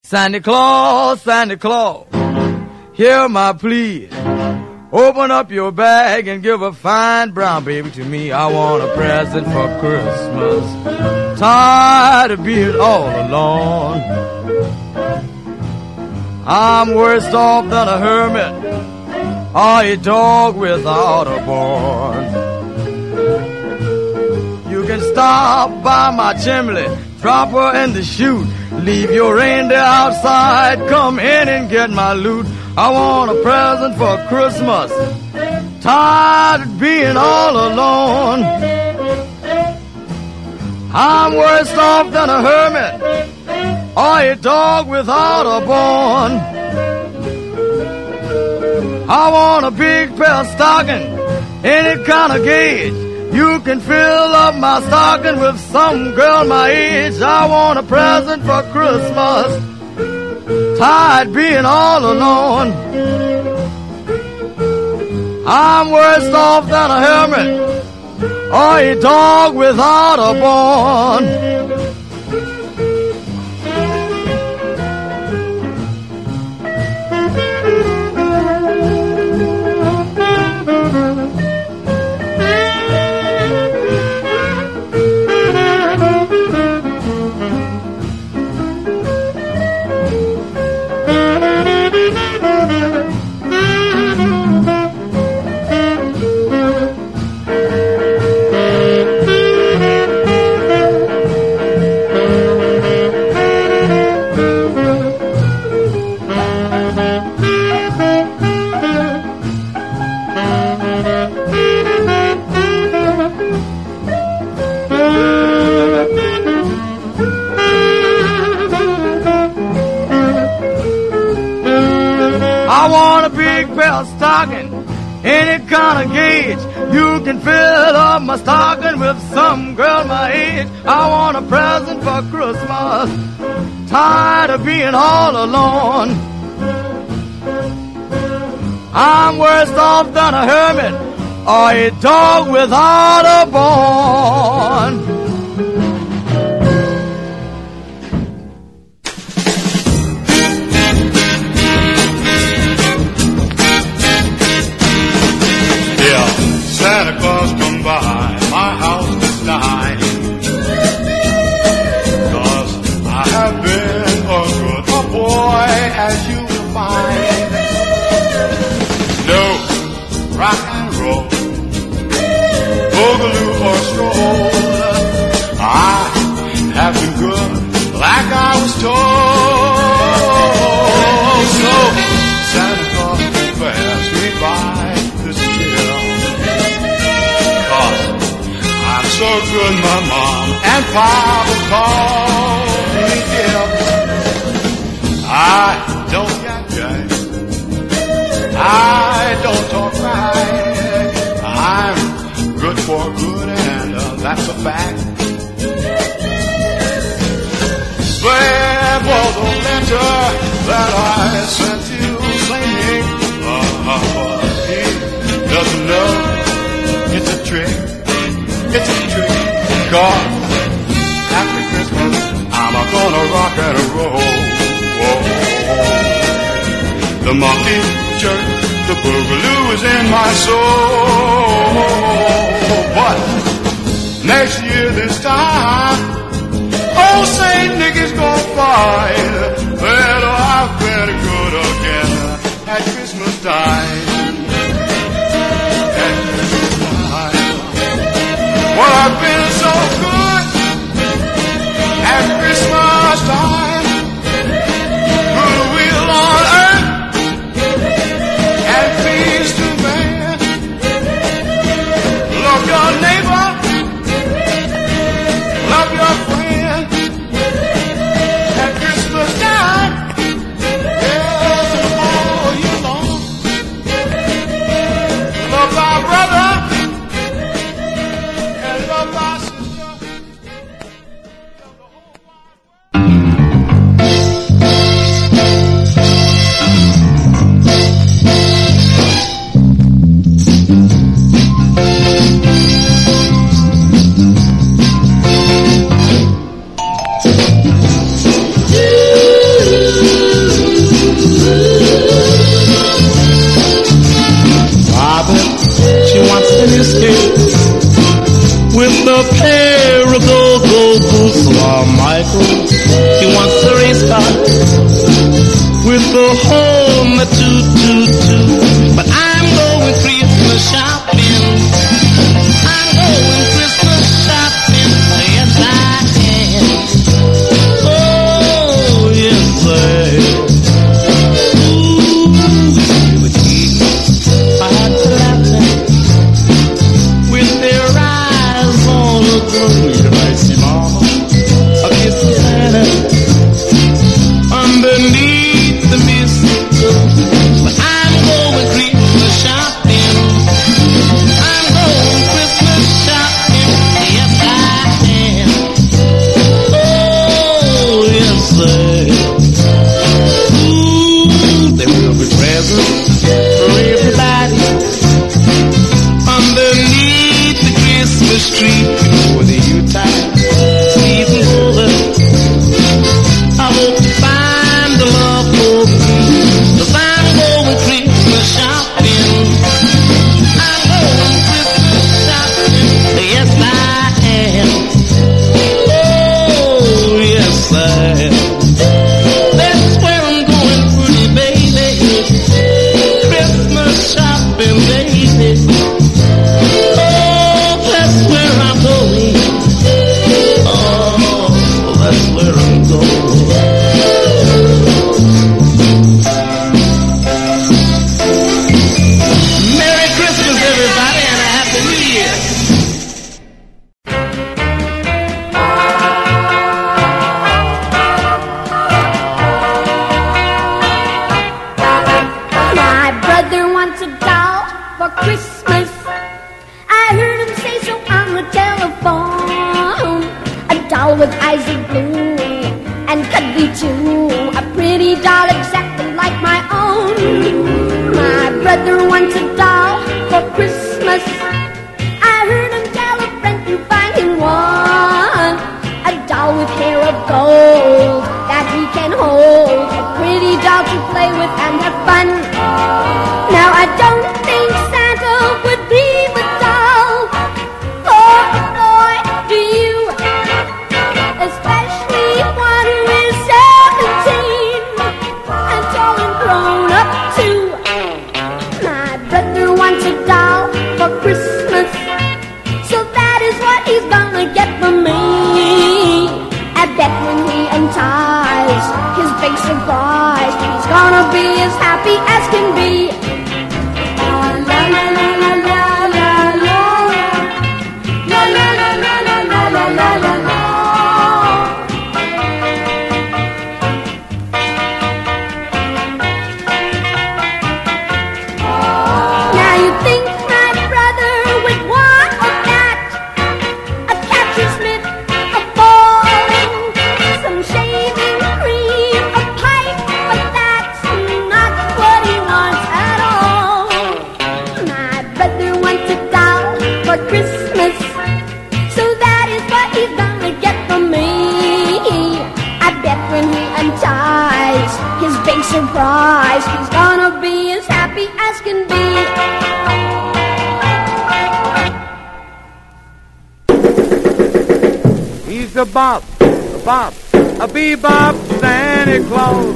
Santa Claus, Santa Claus, hear my plea. Open up your bag and give a fine brown baby to me. I want a present for Christmas. Tired of being all alone. I'm worse off than a hermit or a dog without a bone. You can stop by my chimney, drop her in the chute. Leave your reindeer outside, come in and get my loot. I want a present for Christmas. Tired of being all alone. I'm worse off than a hermit or a dog without a bone. I want a big pair of stockings, any kind of gauge. You can fill up my stocking with some girl my age. I want a present for Christmas. Tired being all alone. I'm worse off than a hermit or a dog without a bone. Any kind of gauge. You can fill up my stocking with some girl my age. I want a present for Christmas. Tired of being all alone. I'm worse off than a hermit or a dog without a bone. Santa Claus come by my house this night, 'cause I have been a good boy, as you will find. No rock and roll, boogaloo or stroll, I have been good like I was told. So Santa Claus pass me by this year. So good my mom and papa call me dear. I don't get gay, I don't talk right. I'm good for good and that's a fact. There was a letter that I sent you singing, but he doesn't know it's a trick. It's a trick, 'cause after Christmas I'm gonna rock and roll. Whoa. The monkey jerk, the boogaloo is in my soul. But next year this time, old Saint Nick is gonna find that I've been good again at Christmas time. Well, I've been so good at Christmas time. Goodwill on earth and peace to man. Love your neighbor, love your friend at Christmas time. with the home that toot. But I'm going Christmas shopping. I'm going Christmas shopping. Yes, I am. Oh, yes, I am. Ooh, with my heart's laughing, with their eyes all aglow. You might see Mama a kissing Santa underneath the mistletoe. But I'm going Christmas shopping. I'm going Christmas shopping. Yes, I am. Oh, yes, I am. Ooh, there will be presents for everybody underneath the Christmas tree before the Yuletide season's over. I hope you find the love for me, 'cause I'm going Christmas shopping. I'm going Christmas shopping. Yes, I am. Oh, yes, I am. That's where I'm going, pretty baby. Christmas shopping, baby. Oh, that's where I'm going. Oh, that's where I'm going. Merry Christmas, everybody, and a Happy New Year. My brother wants a doll for Christmas. I heard him say so on the telephone. A doll with eyes of blue and cuddly too. A pretty doll exactly like my own. My brother wants a doll for Christmas. I heard him tell a friend to find him one. A doll with hair of gold that he can hold. A pretty doll to play with and have fun. Now I don't think Santa would be the doll for a boy, do you? Especially one who is 17 and tall and grown up too. My brother wants a doll for Christmas, so that is what he's gonna get for me. I bet when he unties his big surprise, he's gonna be as happy as can be. La la la la la la la la la la la la la la la la. Now you think my brother would want a cat, a capture mitt, a ball, some shaving cream, a pipe, but that's not what he wants at all. My brother wants a doll for Christmas, so that is what he's gonna get from me. I bet when he unties his big surprise, he's gonna be as happy as can be. He's a bop, a bebop Santa Claus.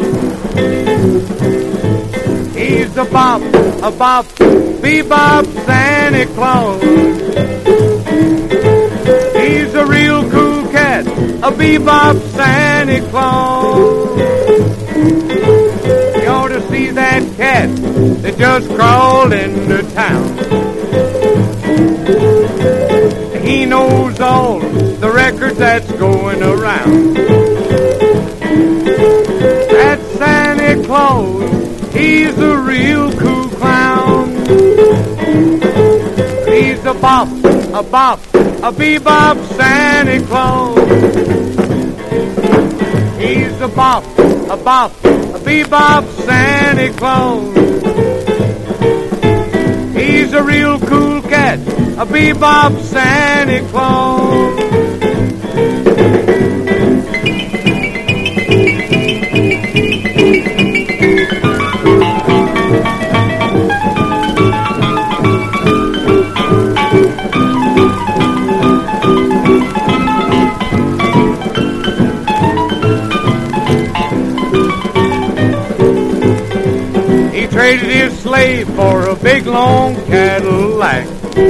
He's a bop, bebop Santa Claus. He's a real cool cat, a bebop Santa Claus. You ought to see that cat that just crawled into town. He knows all the records that's going around. That Santa Claus, he's a real cool clown. He's a bop, a bebop Santa Claus. He's a bop, a bebop Santa Claus. He's a real cool cat, a bebop Santa Claus. traded his slave for a big long Cadillac.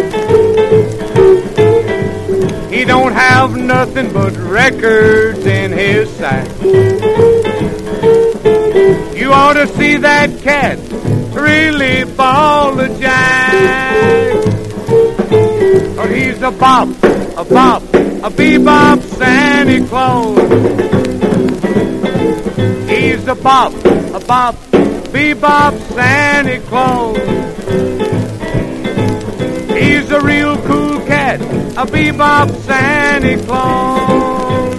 He don't have nothing but records in his sack. You ought to see that cat really ball a jack. Or he's a bop, a bebop Santa Claus. He's a bop, bebop Santa Claus. He's a real cool cat, a bebop Santa Claus.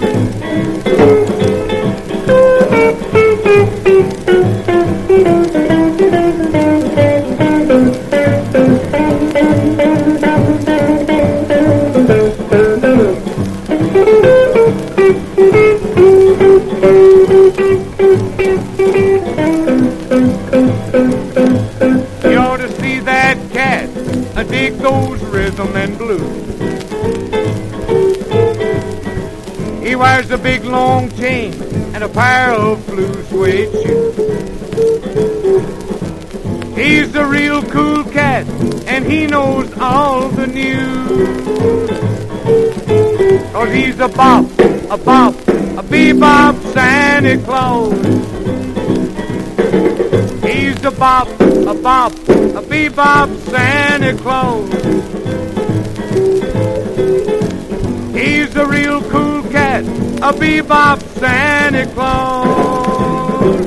You ought to see that cat, I dig those rhythm and blues. He wears a big long chain and a pair of blue suede shoes. He's a real cool cat and he knows all the news. 'Cause he's a bop, a bebop Santa Claus. He's a bop, a bebop Santa Claus. He's a real cool cat, a bebop Santa Claus.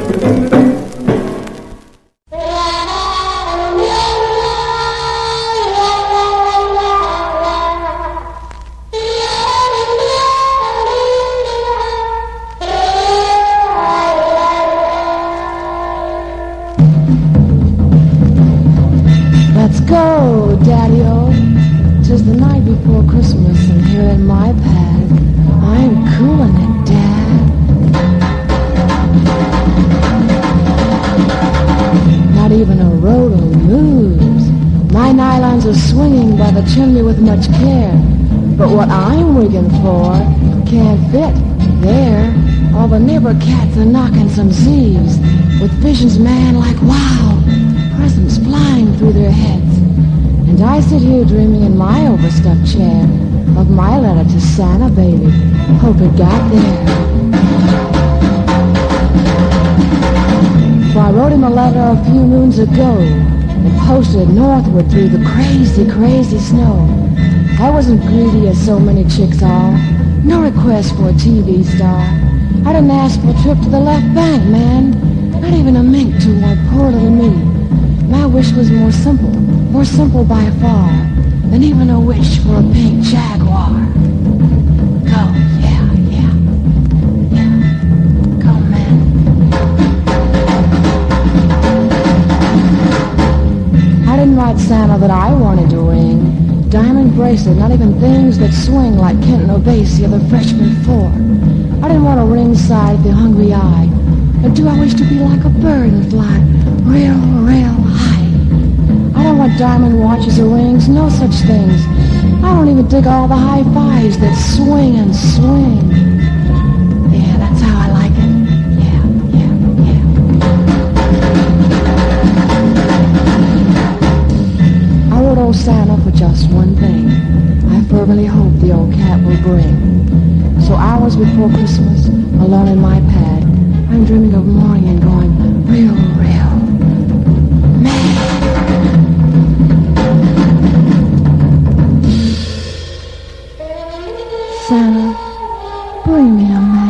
Go, Daddy-O. 'Tis the night before Christmas, and here in my pad, I'm coolin' it, Dad. Not even a roto moves. My nylons are swinging by the chimney with much care, but what I'm rigging for can't fit there. All the neighbor cats are knocking some Z's, with visions, man, like wow, presents flying through their heads. And I sit here dreaming in my overstuffed chair of my letter to Santa, baby. Hope it got there. For I wrote him a letter a few moons ago and posted it northward through the crazy, crazy snow. I wasn't greedy as so many chicks are. No request for a TV star. I didn't ask for a trip to the left bank, man. Not even a mink to my poor little me. My wish was more simple by far than even a wish for a pink Jaguar. Go, yeah, go, man. I didn't write Santa that I wanted to ring. Diamond bracelet, not even things that swing like Kenton O'Basie or the freshman four. I didn't want a ringside the hungry eye. Or do I wish to be like a bird and fly real high? I don't want diamond watches or rings, no such things. I don't even dig all the high fives that swing and swing. Yeah, that's how I like it. Yeah. I wrote old Santa for just one thing. I fervently hope the old cat will bring. So hours before Christmas, alone in my pad, I'm dreaming of morning and going real mad. Santa, bring me a man.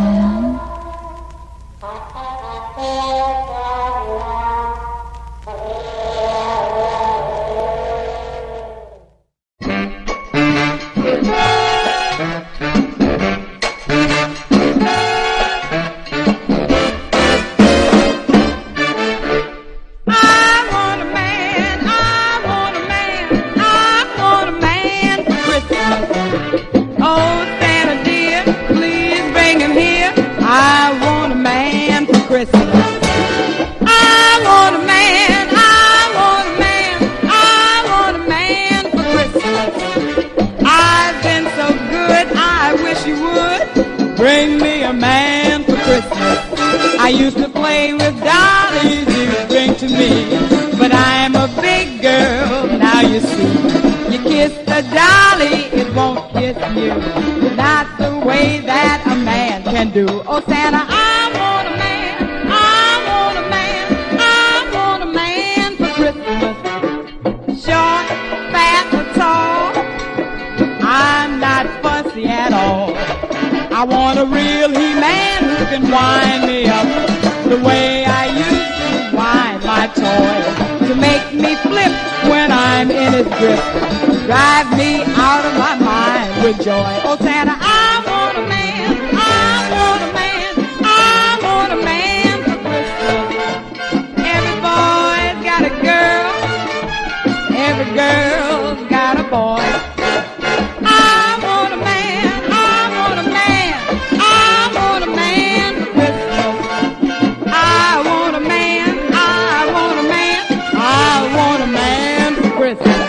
Bring me a man for Christmas. I used to play with dollies, you drink to me. But I'm a big girl, now you see. You kiss the dolly, it won't kiss you. Not the way that a man can do. Oh, Santa, I want a man, I want a man, I want a man for Christmas. Short, fat, or tall, I'm not fussy at all. I want a real He-Man who can wind me up the way I used to wind my toy, to make me flip when I'm in his grip, drive me out of my mind with joy. Oh, Santa, I want a man, I want a man, I want a man for Christmas. Every boy's got a girl, every girl's got a boy. I want a man, I want a man, I want a man for Christmas. I want a man, I want a man, I want a man for Christmas.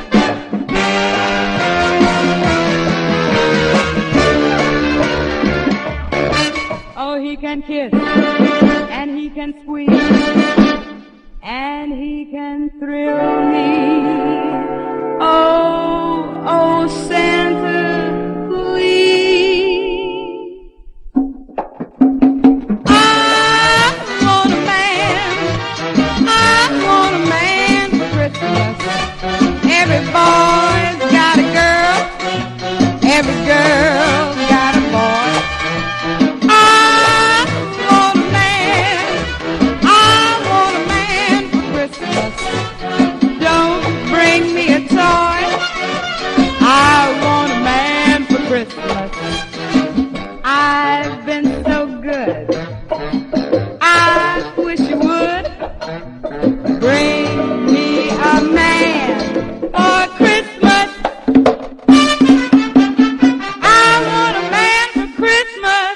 Oh, he can kiss, and he can squeeze, and he can thrill me. Oh, oh, Santa, please. I want a man for Christmas. Every boy's got a girl, every girl's got a boy. I want a man for Christmas. Don't bring me a toy. I want a man for Christmas. I've been so good. I wish you would bring me a man for Christmas. I want a man for Christmas.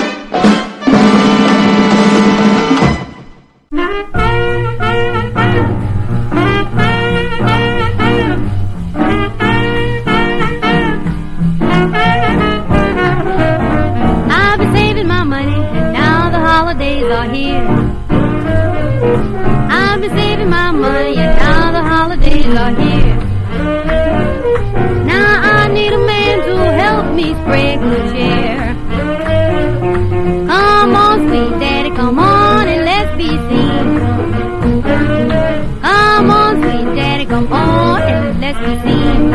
I've been saving my money, and now the holidays are here. I've been saving my money, and now the holidays are here. Now I need a man to help me spread good cheer. Come on, sweet daddy, come on and let's be seen. Come on, sweet daddy, come on and let's be seen.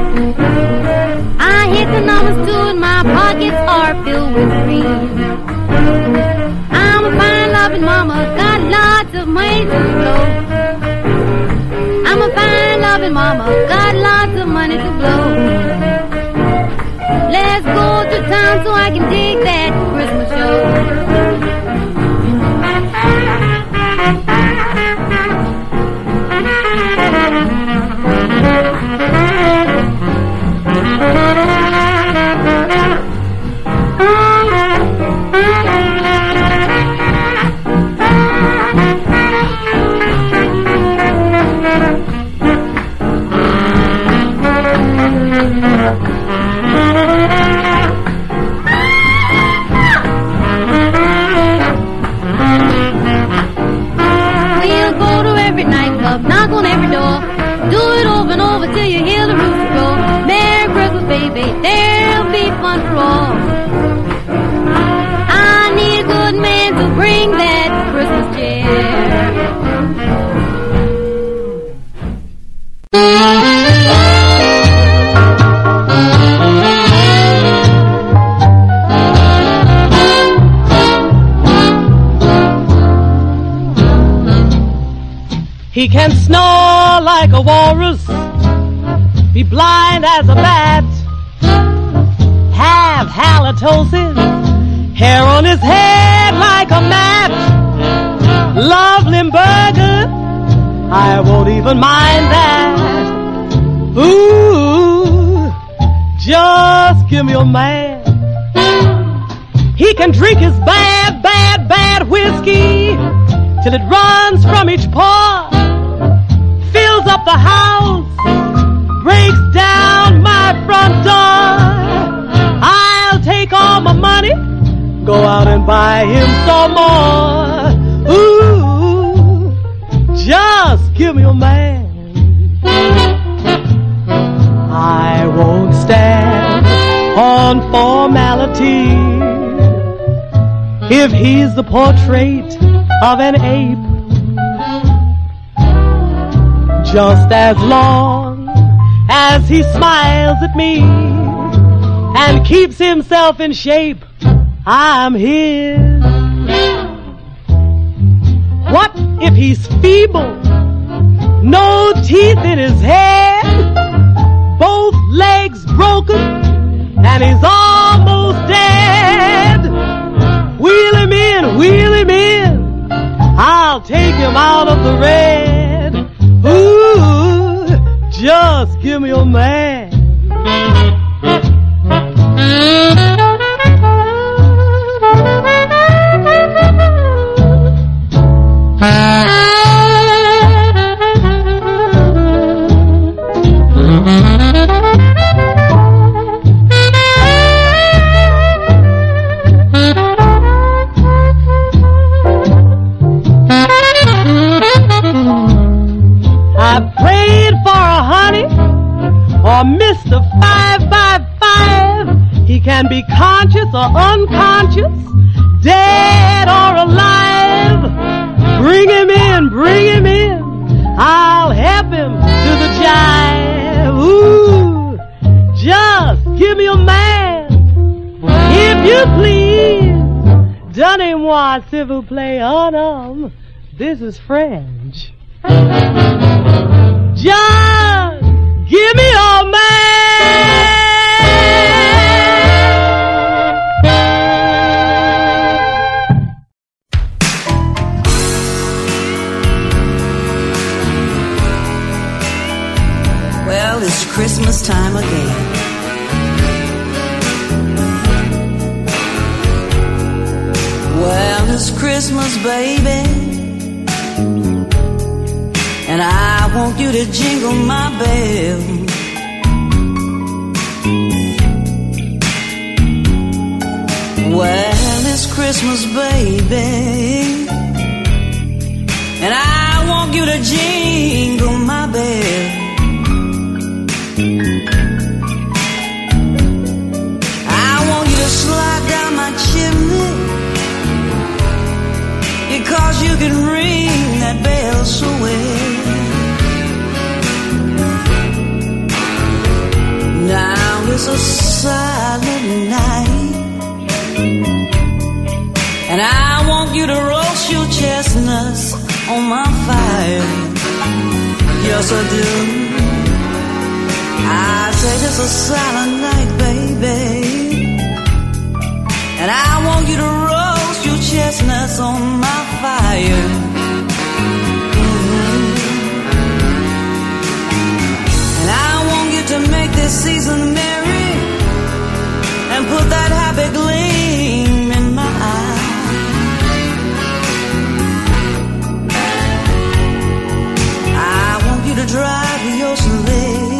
I hit the numbers too, and my pockets are filled with cream. I'm a fine loving mama, got lots of money to blow. I'm a fine loving mama, got lots of money to blow. Let's go to town so I can dig that Christmas show. We'll go to every nightclub, knock on every door, do it over and over till you hear the rooster go. Merry Christmas, baby, there'll be fun for all. I need a good man to bring that Christmas cheer. He can snore like a walrus, be blind as a bat, have halitosis, hair on his head like a mat. Love Limburger, I won't even mind that. Ooh, just give me a man. He can drink his bad, bad, bad whiskey till it runs from each pore, fills up the house, breaks down my front door. I'll take all my money, go out and buy him some more. Ooh, give me a man. I won't stand on formality if he's the portrait of an ape. Just as long as he smiles at me and keeps himself in shape, I'm his. What if he's feeble, no teeth in his head, both legs broken, and he's almost dead? Wheel him in, I'll take him out of the red. Ooh, just give me a man. Or Mr. 555, he can be conscious or unconscious, dead or alive. Bring him in, I'll help him to the jive. Ooh, just give me a man, if you please. Donnez-moi s'il vous plaît, oh, this is French. Just give me a man. Well, it's Christmas time again. Well, it's Christmas, baby, and I want you to jingle my bell. Well, it's Christmas, baby, and I want you to jingle my bell. I want you to slide down my chimney, because you can ring that bell so well. Now it's a silent night, and I want you to roast your chestnuts on my fire. Yes, I do. I said it's a silent night, baby, and I want you to roast your chestnuts on my fire. And I want you to make this season merry and put that happy gleam in my eye. I want you to drive your sleigh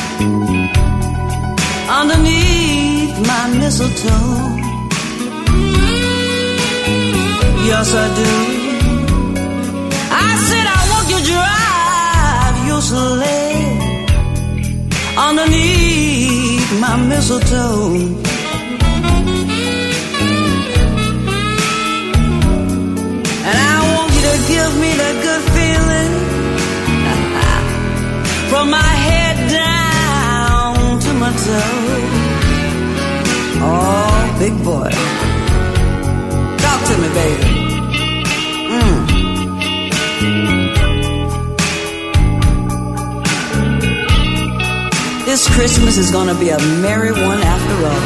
underneath my mistletoe. Yes, I do. I said I want you to drive your sleigh underneath my mistletoe. And I want you to give me that good feeling from my head down to my toe. Oh, big boy, talk to me, baby. This Christmas is gonna be a merry one after all.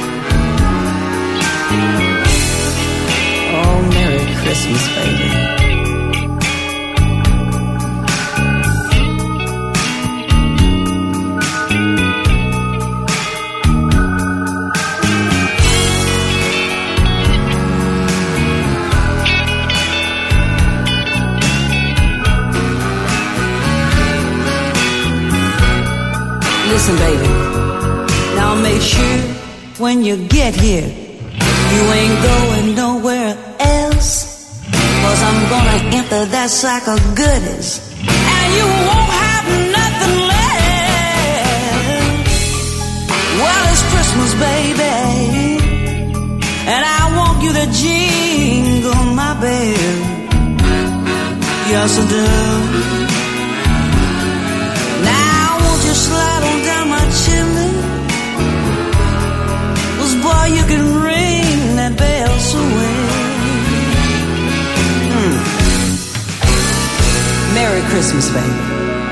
Oh, Merry Christmas, baby. Listen, baby, now make sure when you get here, you ain't going nowhere else, 'cause I'm gonna empty that sack of goodies, and you won't have nothing left. Well, it's Christmas, baby, and I want you to jingle my bell. Yes, I do. Now, won't you slide on down my chimney? 'Cause boy, you can ring that bell so well. Merry Christmas, baby.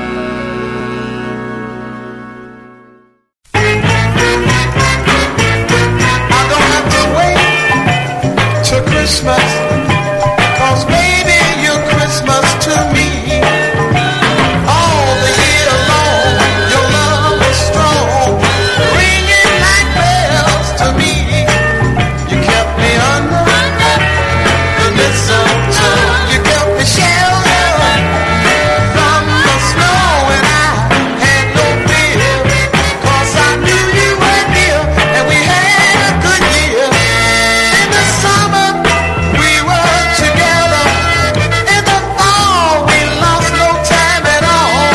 I don't have to wait till Christmas, 'cause baby, you're Christmas to me. All the year long, your love is strong, ringing like bells to me. You kept me under the mistletoe. You kept me sheltered from the snow, and I had no fear, 'cause I knew you were near, and we had a good year. In the summer, we were together. In the fall, we lost no time at all.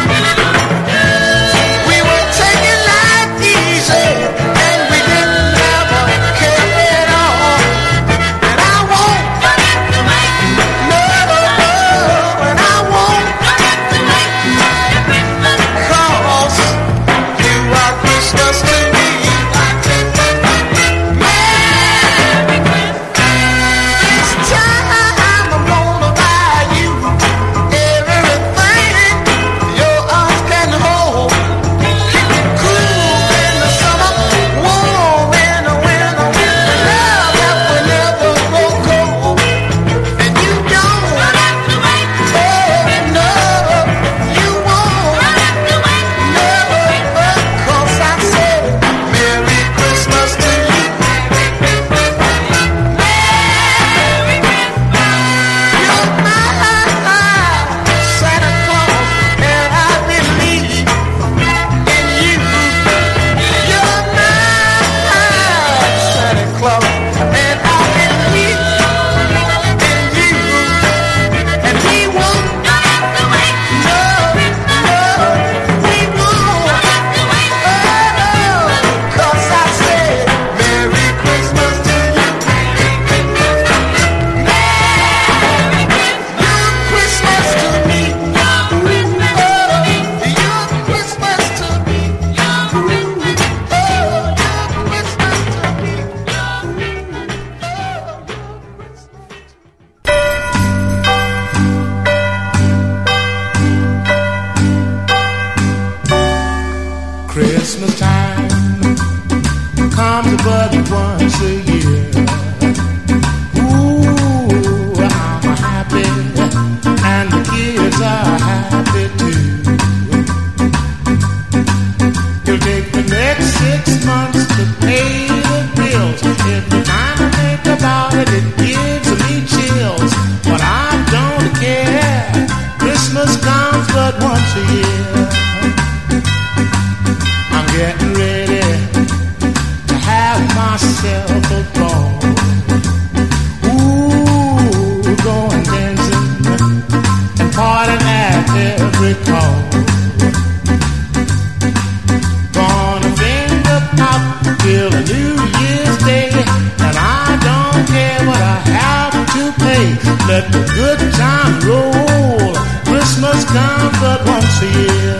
We were taking life easy, and we didn't ever care at all. And I won't, no, and I won't, 'cause you are Christmas to me. This time I'm gonna buy you everything your arms can hold. Keep it cool in the summer, warm in the winter, love that will never grow cold. And you don't, oh no, you won't, no, 'cause I said Merry Christmas to you. You're my Santa Claus, and I believe in you. You're my Santa Claus, and I believe in you. And we won't, no, we won't, oh, 'cause I said Merry Christmas to you. You're Christmas to me. Oh, you're Christmas to me. Oh, you're Christmas time comes but once a year. Ooh, I'm happy, and the kids are happy too. It'll take the next 6 months to pay the bills. Every time I think about it, it gives me chills. But I don't care. Christmas comes but once a year. I'm getting ready to have myself a ball. Ooh, going dancing and partying at every call. Gonna finger pop till a New Year's Day, and I don't care what I have to pay. Let the good time roll. Christmas comes but once a year.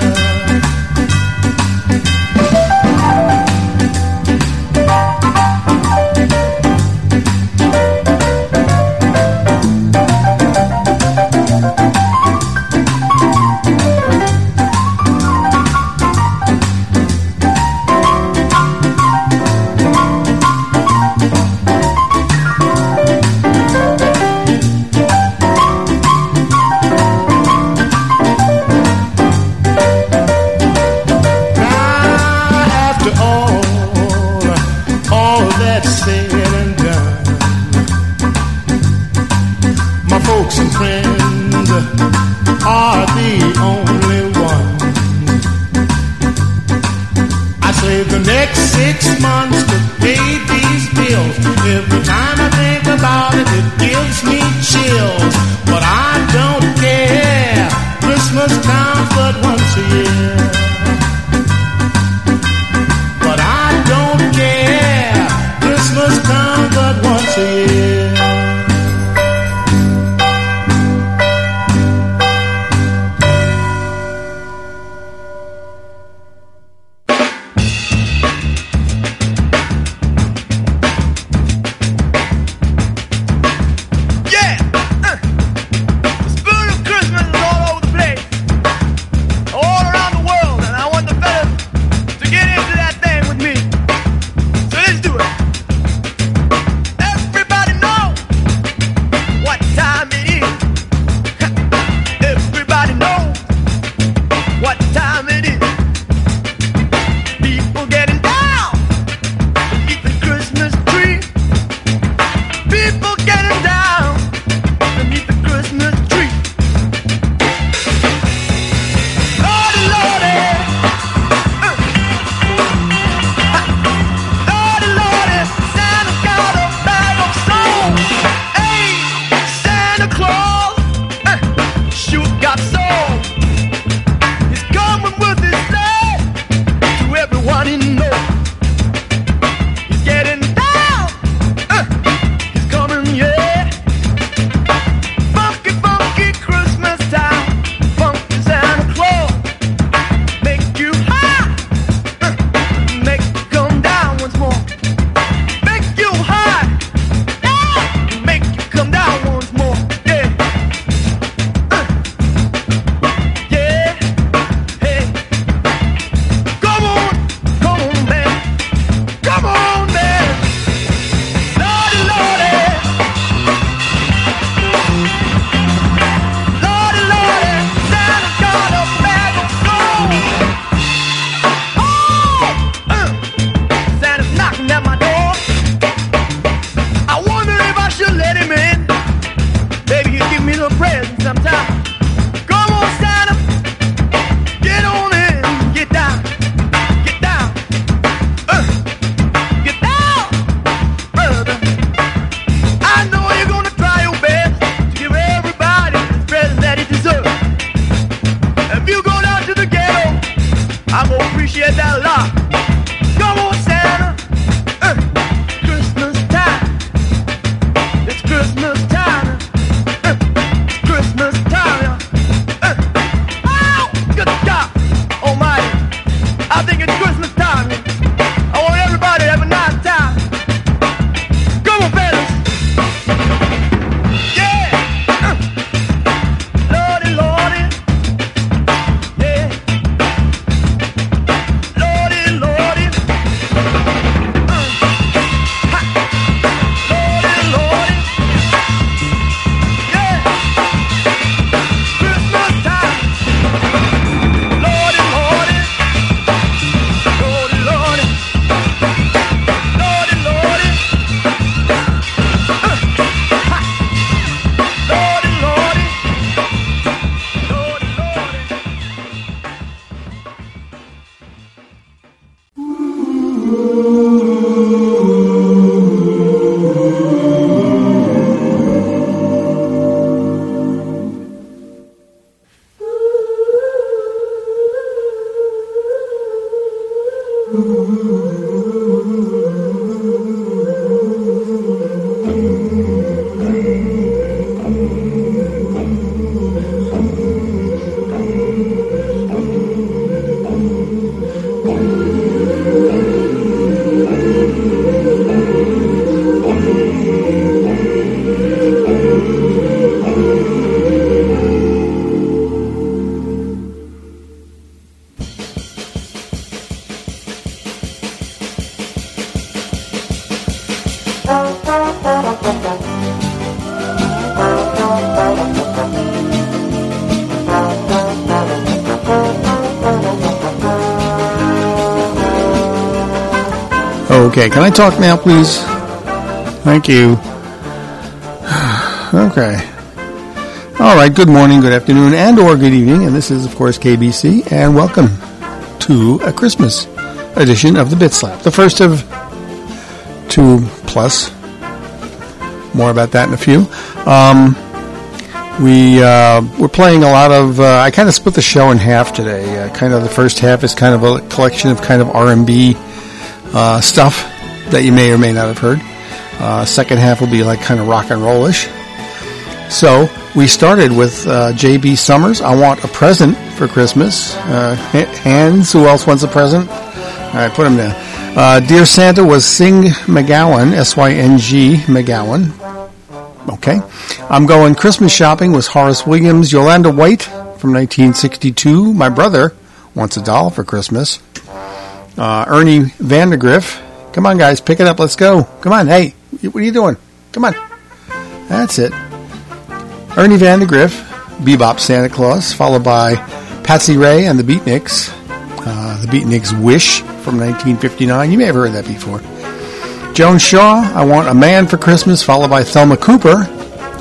The next 6 months to pay these bills. Every time I think about it, it gives me chills. But I don't care. Christmas time Christmas tree. Lordy, Lordy. Lordy, Lordy, Santa got a bag of soul. Hey, Santa Claus, sure got soul. He's coming with his sleigh to everyone he knows. He's getting down, he's coming, yeah. Funky, funky Christmas time, funky Santa Claus. Make you high, make you come down once more. Make you high, make you come down once more. Yeah, yeah, hey. Come on, man, come on, man. Lordy, Lordy, Lordy, Lordy, Santa got a bag of gold. Oh, Santa's knocking at my door. I wonder if I should let him in. Maybe he'll give me a little present sometime. Come on, Santa, get on in, get down, get down, get down, brother. I know you're gonna try your best to give everybody the present that he deserves. If you go down to the ghetto, I'm gonna appreciate that a lot. Come on, Santa, Christmas time. It's Christmas time. It's Christmas time. Oh, good God Almighty. I think it's Christmas time. I want everybody to have a nice time. Come on, fellas. Yeah. Lordy, Lordy. Yeah. Lordy, Lordy. Ha. Lordy, Lordy. Yeah. Christmas time. Lordy, Lordy. Lordy, Lordy. Lordy, Lordy. Ha. Lordy, Lordy. Lordy, Lordy. Okay, can I talk now, please? Thank you. Okay. All right, good morning, good afternoon, and or good evening, and this is, of course, KBC, and welcome to a Christmas edition of the Bit Slap, the first of 2+. More about that in a few. We're playing a lot of, I kind of split the show in half today. Kind of the first half is kind of a collection of kind of R&B stuff that you may or may not have heard. Second half will be like kind of rock and roll-ish. So we started with J.B. Summers, I Want a Present for Christmas. Hans, who else wants a present? All right, put him down. Dear Santa was Sing McGowan, S-Y-N-G McGowan. Okay. I'm Going Christmas Shopping was Horace Williams. Yolanda White from 1962. My Brother Wants a Doll for Christmas. Ernie Vandergriff. Come on, guys, pick it up. Let's go. Come on. Hey, what are you doing? Come on. That's it. Ernie Vandergriff, Bebop Santa Claus, followed by Patsy Ray and the Beatniks. The Beatniks' Wish from 1959. You may have heard that before. Joan Shaw, I Want a Man for Christmas, followed by Thelma Cooper,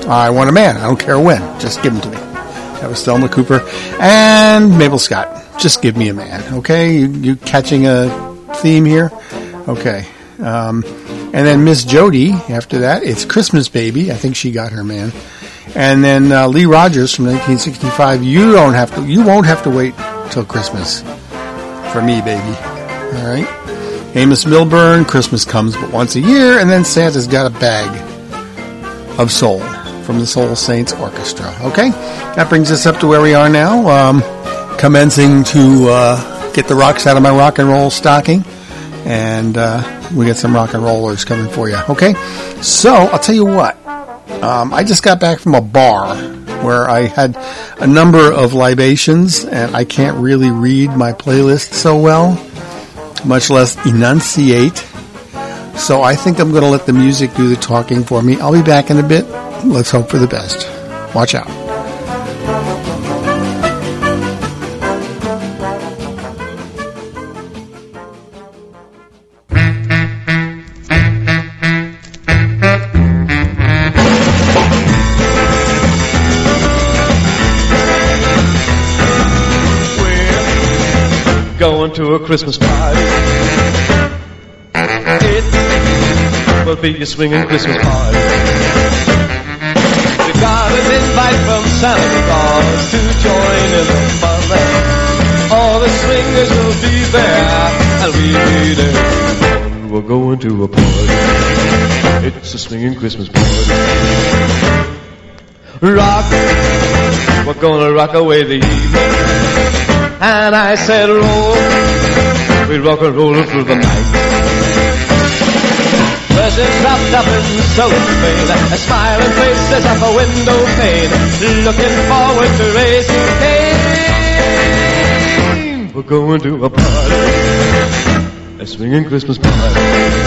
I Want a Man. I don't care when. Just give him to me. That was Thelma Cooper. And Mabel Scott. Just give me a man. Okay? You catching a theme here? Okay. And then Miss Jody, after that, it's Christmas Baby. I think she got her man. And then Lee Rogers from 1965, you won't have to wait till Christmas for me, baby. All right. Amos Milburn, Christmas Comes But Once a Year. And then Santa's Got a Bag of Soul from the Soul Saints Orchestra. Okay? That brings us up to where we are now. Commencing to get the rocks out of my rock and roll stocking. And we got some rock and rollers coming for you. Okay? So, I'll tell you what. I just got back from a bar where I had a number of libations, and I can't really read my playlist so well, much less enunciate. So I think I'm going to let the music do the talking for me. I'll be back in a bit. Let's hope for the best. Watch out. Going to a Christmas party. It will be a swinging Christmas party. We got an invite from Santa Claus to join in the fun there. All the swingers will be there, and we'll be there. We're going to a party. It's a swinging Christmas party. Rock, we're gonna rock away the evening. And I said, roll, we rock and roll through the night. Presents wrapped up in cellophane, smiling faces at the window pane, looking forward to raising cane. We're going to a party, a swinging Christmas party.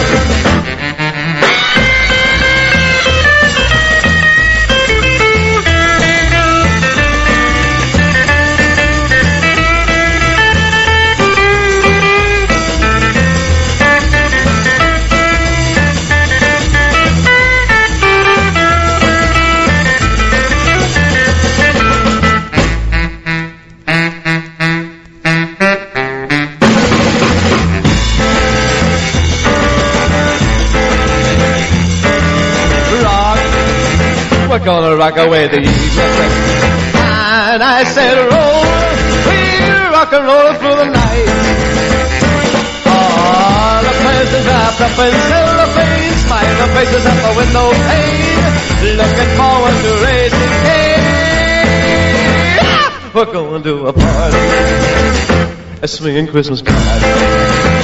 We're gonna rock away the evening. And I said, roll, we'll rock and roll through the night. All the presents wrapped up in cellophane, smiling faces at the window pane, looking forward to raising cane. We're going to a party, a swinging Christmas party.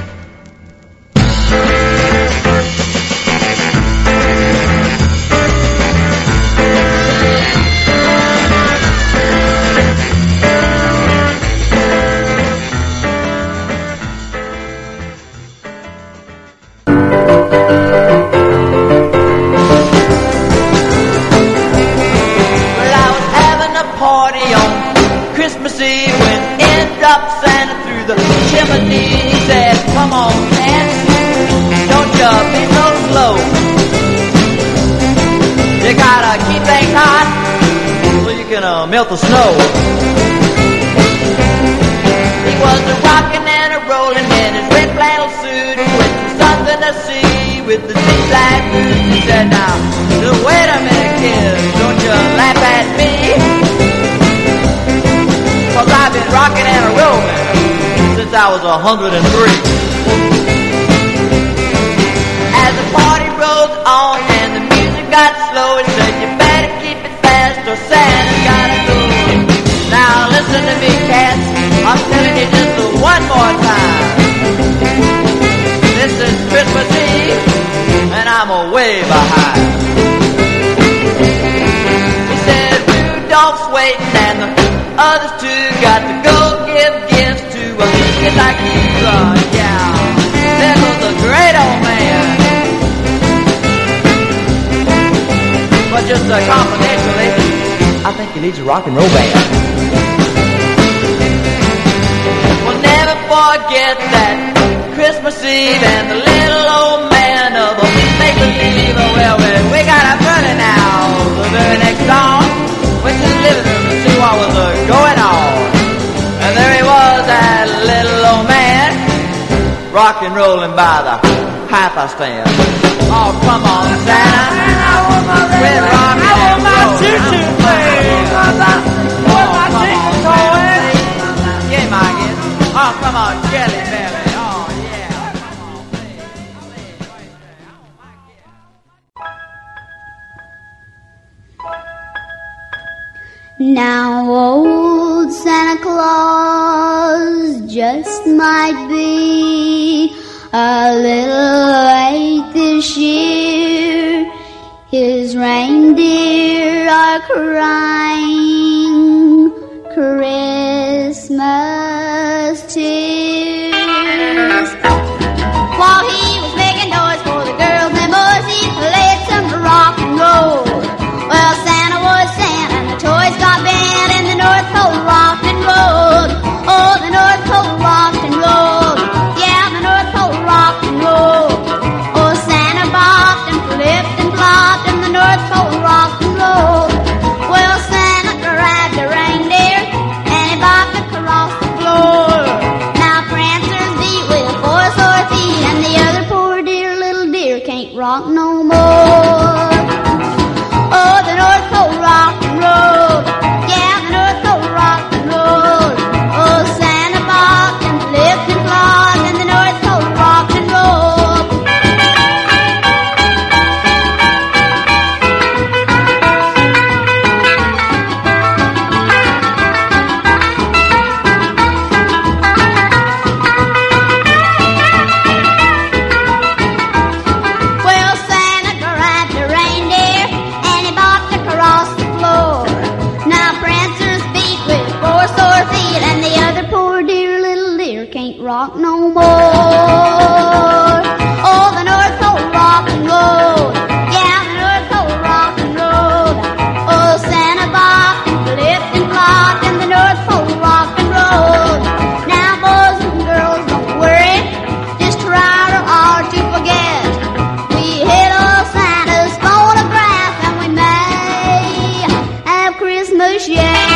Melt the snow. He was a rockin' and a rollin' in his red flannel suit with something to see with the zigzag boots. He said, now, wait a minute, kid, don't you laugh at me, 'cause I've been rockin' and a rollin' since I was 103. As the party rolled on and the music got slow, he said, you better keep it fast or Santa's gotta go. Now listen to me, cats, I'm telling you just one more time. This is Christmas Eve, and I'm way behind. He said, Rudolph's waiting, and the others too got to go give gifts to a kid like you. Yeah, there goes a great old man. But just confidentially, I think he needs a rock and roll band. We'll never forget that Christmas Eve and the little old man of a make-believe. Well, we got a buddy now, the living next door. Went to the living room to see what was going on. And there he was, that little old man, rock and rolling by the hi-fi stand. Oh, come on, Santa. Quit rocking and rolling. Where's my ticket, Cohen? Yeah, Mikey. Oh, come on, Jelly Belly. Oh, yeah. Come on, play. Now old Santa Claus just might be a little late this year. His reindeer are crying Christmas tears. While he was making noise for the girls and boys, he played some rock and roll. Well, Santa was Santa and the toys got banned in the North Pole rock and roll. Oh, the North Pole rock and roll. Yeah, the North Pole rock and roll. Oh, Santa bopped and flipped and flopped in the North Pole rock and roll. Well, Santa grabbed a reindeer and he bopped across the floor. Now Prancer's beat with 4 sore feet and the other poor dear little deer can't rock no more. Oh, the North Pole rock and roll. Yeah, the North Pole rock and roll. Oh, Santa bopped and flipped and flopped in the North Pole rock and roll. Well, Santa grabbed a reindeer and he bopped across the floor. Now Prancer's beat with 4 sore feet and the other poor dear little deer can't rock no more. Oh, the North Pole rock and roll. Yeah, the North Pole rock and roll. Oh, Santa bopped and flipped and flopped in the North Pole rock and roll. Now, boys and girls, don't worry, just try real hard to forget. We hit old Santa's phonograph and we may have Christmas yet.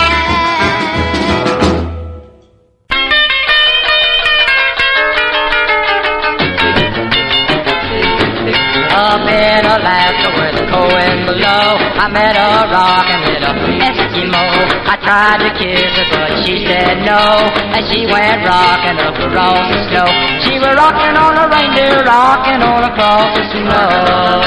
Up in Alaska where the cold wind below, I met a rockin' little Eskimo. I tried to kiss her but she said no, and she went rockin' up across the snow. She was rockin' on a reindeer, rockin' on across the snow.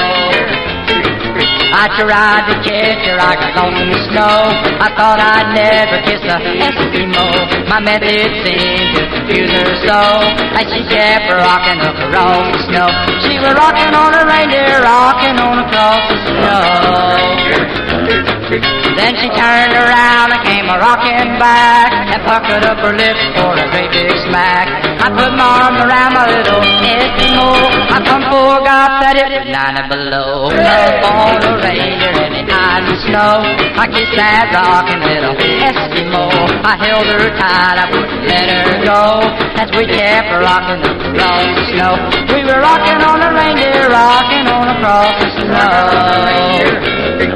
I tried to kiss her, I got lost in the snow. I thought I'd never kiss a Eskimo. My method seemed to confuse her so, and she kept rocking up across the snow. She was rocking on a reindeer, rocking on across the snow. Then she turned around and came a-rocking back and puckered up her lips for a great big smack. I put my arm around my little Eskimo. I come forgot that it was 90 below. Up on a reindeer in the ice and snow. I kissed that rocking little Eskimo. I held her tight, I wouldn't let her go, as we kept rocking across the snow. We were rocking on a reindeer, rocking on across the snow.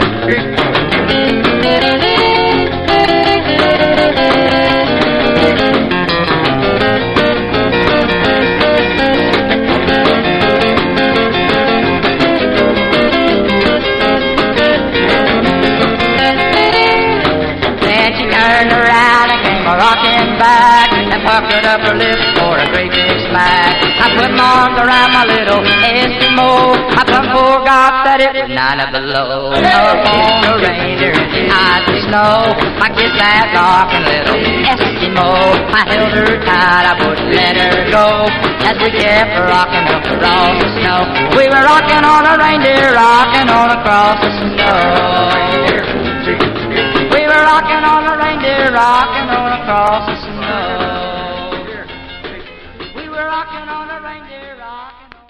Rocking back and puckered up her lips for a great big smack. I put my arms around my little Eskimo. I plumb forgot that it was 90 below. Up on a reindeer in the ice and snow. I kissed that rocking little Eskimo. I held her tight, I wouldn't let her go, as we kept rocking up across the snow. We were rocking on a reindeer, rocking on across the snow. We were rocking on a reindeer, rocking on across the snow. We were rocking on a reindeer, rocking on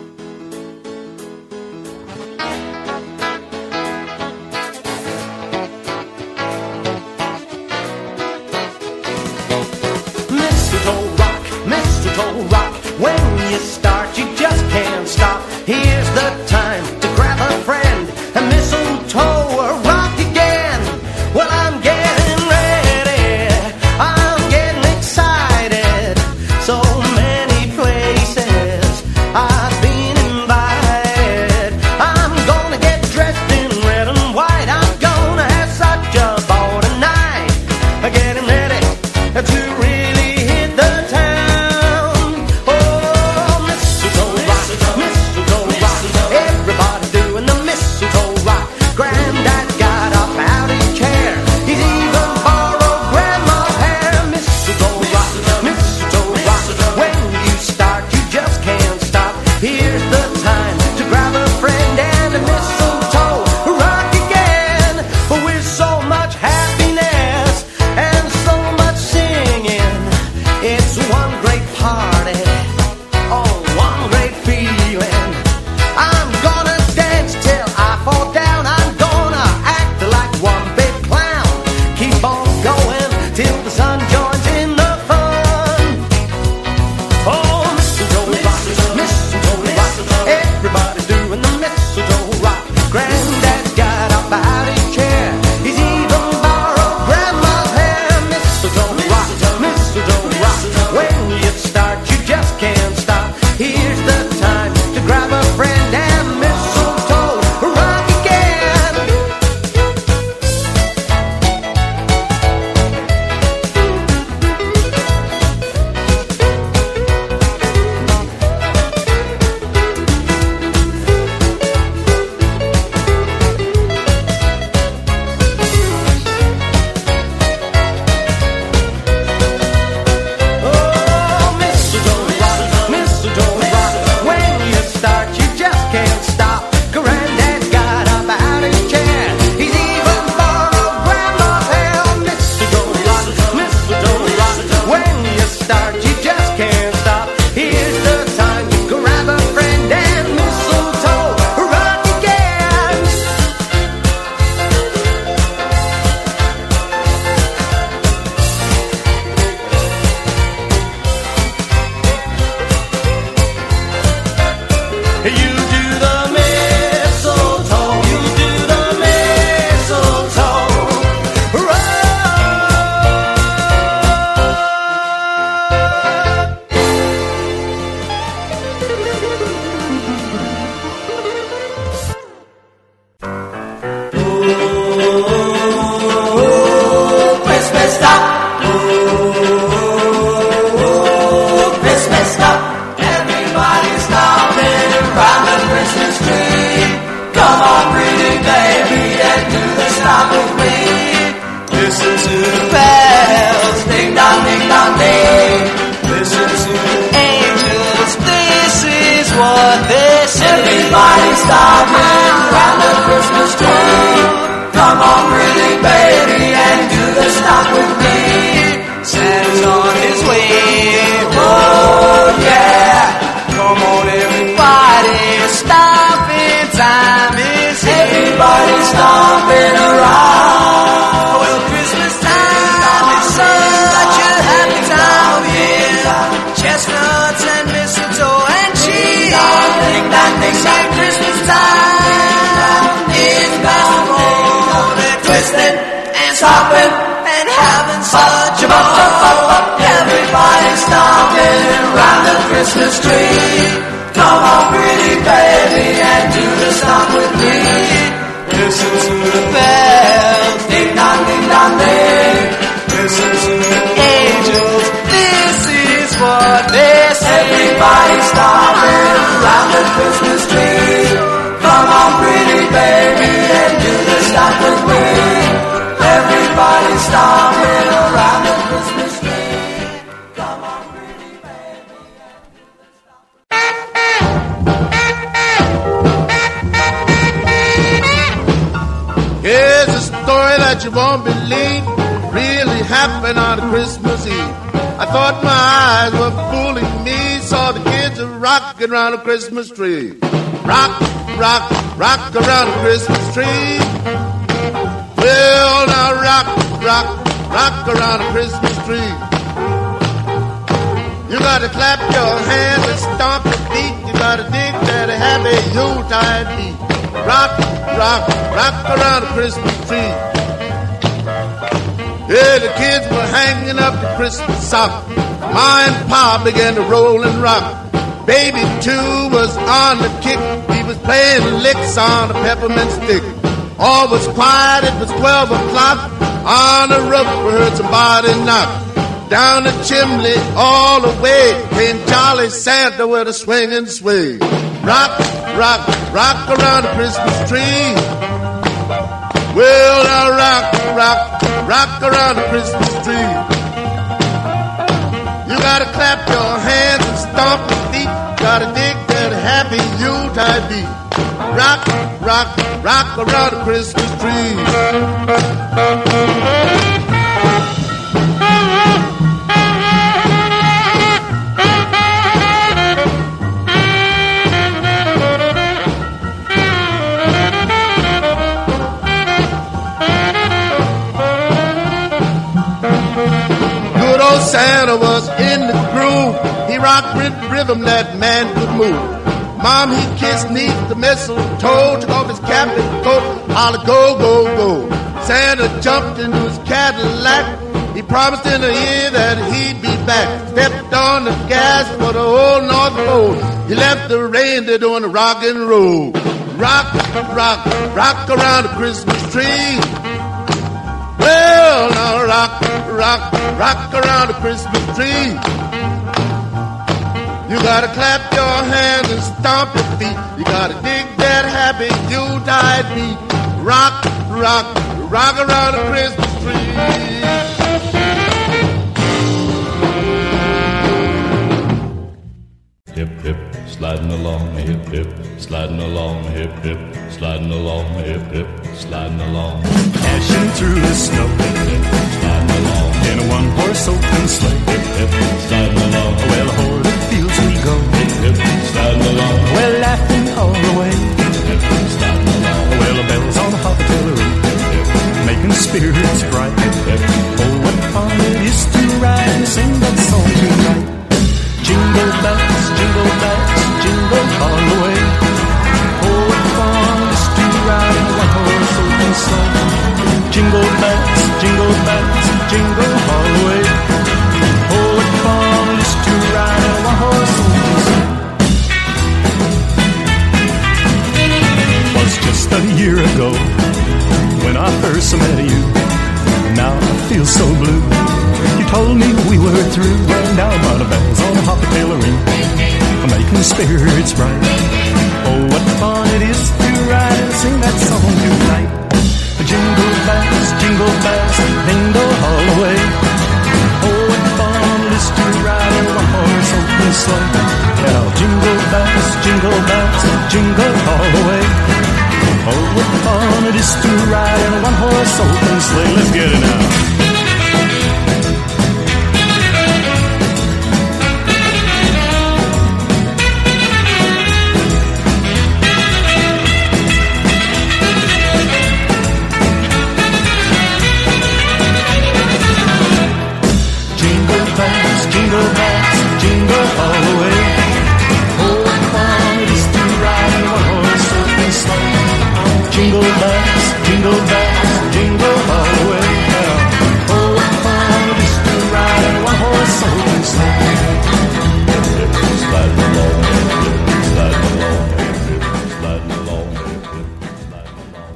Mistletoe rock, when you start, you just can't stop. Here's the time to grab a friend, and mistletoe rock. till the sun joins in the fun. Oh, mistletoe rock, mistletoe rock, everybody's doing the mistletoe rock. Granddad got up out his chair, he's even borrowed Grandma's hair. Mistletoe rock, when you start you just can't stop. Here's the time to grab a friend and mistletoe rock again. Everybody's stopping around the Christmas tree. Come on, pretty baby, and do the stop with me. Santa's on his way, oh yeah. Come on, everybody, stomping time is here. Everybody's stomping around. Well, Christmas time is such a happy time of year. Chestnuts and mistletoe and cheese. They say Christmas time is bound for they're twisting and stopping and having such a ball. Everybody's stomping around the Christmas tree. Come on, pretty baby, and do the stomp with me. Listen to the bells, ding dong, ding. Listen to the angels, this is what they say. Everybody's stomping around the Christmas tree. Come on, pretty baby, and do the stop with me. Everybody's stomping around the Christmas tree. Come on, pretty baby, and do the stop with me. Here's a story that you won't believe. Really happened on Christmas Eve. I thought my eyes were fooling me. Saw the kids are rocking around a Christmas tree. Rock, rock, rock around a Christmas tree. Well, now rock, rock, rock around a Christmas tree. You gotta clap your hands and stomp your feet. You gotta dig that happy Yuletide beat. Rock, rock, rock around a Christmas tree. Yeah, the kids were hanging up the Christmas sock. Ma and Pa began to roll and rock. Baby too was on the kick. He was playing licks on a peppermint stick. All was quiet, it was 12 o'clock. On the roof we heard somebody knock. Down the chimney all the way came Jolly Santa with a swinging swing. Rock, rock, rock around the Christmas tree. Well, now rock, rock, rock around the Christmas tree. You gotta clap your hands and stomp your feet. Gotta dig that happy Yuletide beat. Rock, rock, rock around the Christmas tree. know Santa was in the groove. He rocked with rhythm that man could move. Mom, he kissed neath the mistletoe, took off his cap and coat, holla, go, go, go. Santa jumped into his Cadillac. He promised in the ear that he'd be back. Stepped on the gas for the old North Pole. He left the reindeer doing the rock and roll. Rock, rock, rock around the Christmas tree. Well, now rock, rock, rock around the Christmas tree. You gotta clap your hands and stomp your feet. You gotta dig that happy Yuletide beat. Rock, rock, rock around the Christmas tree. Hip, hip, sliding along, hip, hip, sliding along, hip, hip, sliding along, hip, hip, sliding along. Dashing through the snow, hip, hip, sliding along. In a one-horse open sleigh, hip, hip, sliding along. Well, o'er the fields we go, hip, hip, sliding along. Well, laughing all the way, hip, hip, sliding along. Well, the bells on the artillery, making spirits bright. Hip, hip. Oh, what fun it is to ride and sing that song tonight. Jingle bells, jingle all the way. Oh, what fun it is to ride in a one-horse open sleigh. Jingle bells, jingle all the way. Oh, what fun it is to ride in a one-horse open sleigh. Was just a year ago when I first met you. Now I feel so blue. You told me we were through. Well, now my bells on the hoppy-tailoring, making spirits bright. Oh, what fun it is to ride and sing that song tonight. Jingle bells, jingle all the way. Oh, what fun it is to ride in a one-horse open sleigh. Now jingle bells, jingle all the way. Oh, what fun it is to ride in a one-horse open sleigh. Let's get it now. Jingle bells, jingle all the way. Oh, what fun it is to ride in a one-horse open sleigh. Jingle bells, jingle all the way. Oh, what fun it is to ride in a one-horse open sleigh. Sliding along, sliding along, sliding along, sliding along.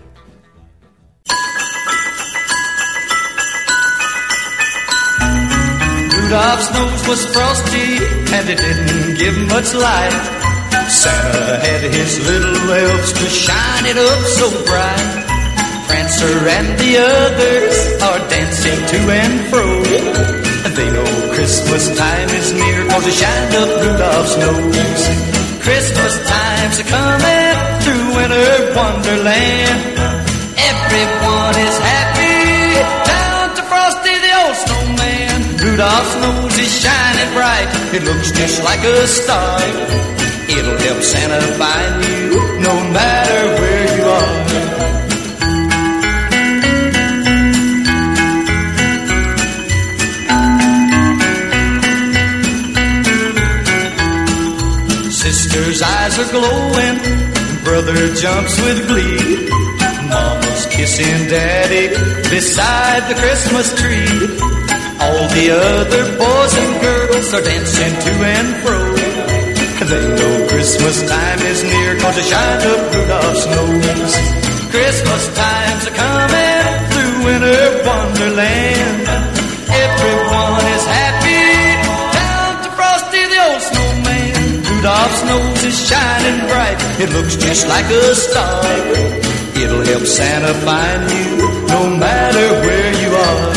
Rudolph's nose was frosty and it didn't give much light. Santa had his little elves to shine it up so bright. Prancer and the others are dancing to and fro, and they know Christmas time is near, 'cause they shined up Rudolph's nose. Christmas time's a coming through winter wonderland. Everyone is happy down to Frosty the old snowman. Rudolph's nose is shining bright, it looks just like a star. It'll help Santa find you no matter where you are. Sister's eyes are glowing, brother jumps with glee. Mama's kissing daddy beside the Christmas tree. All the other boys and girls are dancing to and fro. They know Christmas time is near, 'cause they shine up Rudolph's nose. Christmas time's a coming through winter wonderland. Everyone is happy down to Frosty the old snowman. Rudolph's nose is shining bright, it looks just like a star. It'll help Santa find you no matter where you are.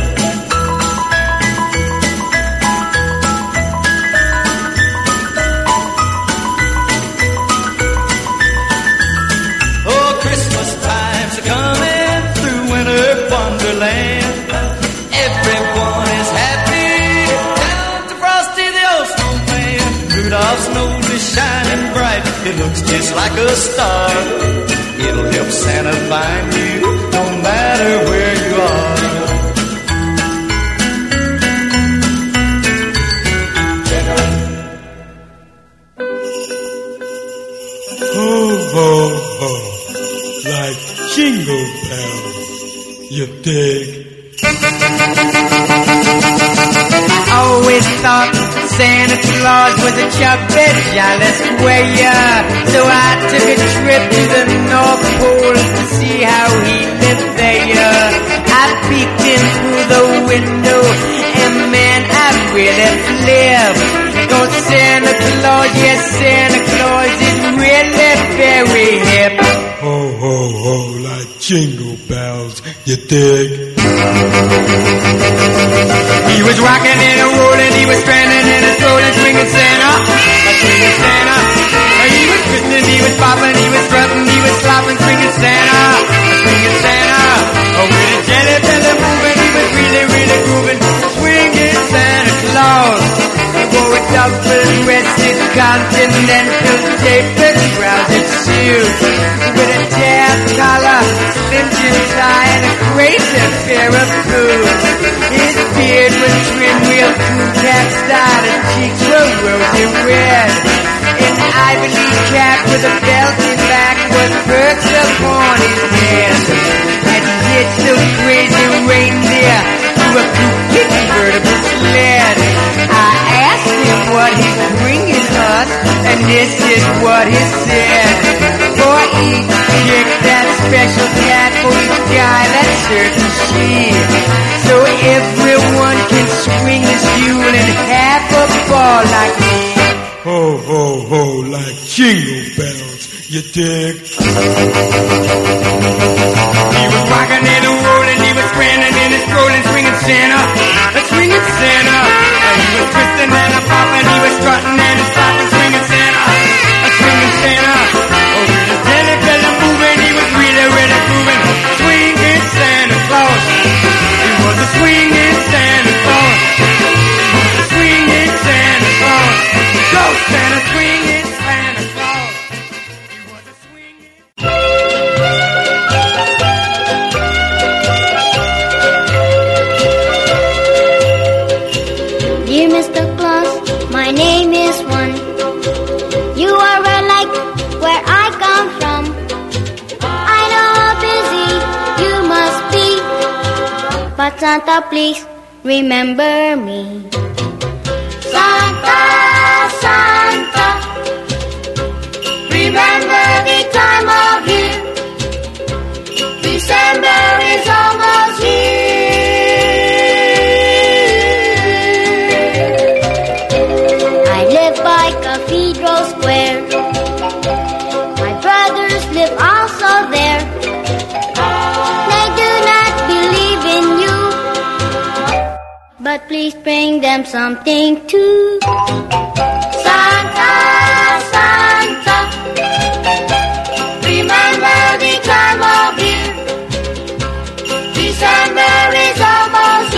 Wonderland. Everyone is happy down to Frosty the old snowman. Rudolph's nose is shining bright, it looks just like a star. It'll help Santa find you no matter where you are. Always thought Santa Claus was a chubby, jealous player. So I took a trip to the North Pole to see how he lived there. I peeked in through the window, and man, I really flipped. 'Cause Santa Claus, yes, Santa Claus is really very hip. Ho, ho, ho, like jingle bells, you dig? He was rocking and a rolling, he was stranding and a strolling, swinging Santa, swinging Santa. He was twisting, he was popping, he was strutting, he was flopping, swinging Santa, swinging Santa. With a jelly belly moving, he was really, really grooving, swinging Santa Claus. He wore a double-breasted continental tapered trouser suit with a tab collar, slim jim tie, and a crazy pair of boots. His beard was trimmed real cool cat style, his cheeks were rosy red. An ivory cap with a belt in back was perched upon his head. And he hitched a crazy reindeer to a cool convertible sled. I asked him what he's bringing us, and this is what he said. For each chick, that special cat, for each guy, that certain sheep. So everyone can swing his mule and have a ball like me. Ho, ho, ho, like jingle bells, you dig? He was rocking and a rolling, he was stranding and a strolling, swinging Santa, swinging Santa. He was twisting and a popping, he was strutting and a stopping, swinging Santa, swinging Santa. With his jelly belly moving, he was really, really grooving, swinging Santa Claus. He was a swinging Santa Claus. He was a swinging Santa Claus. Go Santa, swinging Santa Claus. He was a swinging. Dear Mr. Claus, my name is One. You are well like where I come from. I know how busy you must be, but Santa, please remember me. Santa, Santa, remember the time of year. December is almost here. I live by Cathedral Square. My brothers live also there. They do not believe in you, but please bring them something too. Santa, Santa, remember the time of year. December is almost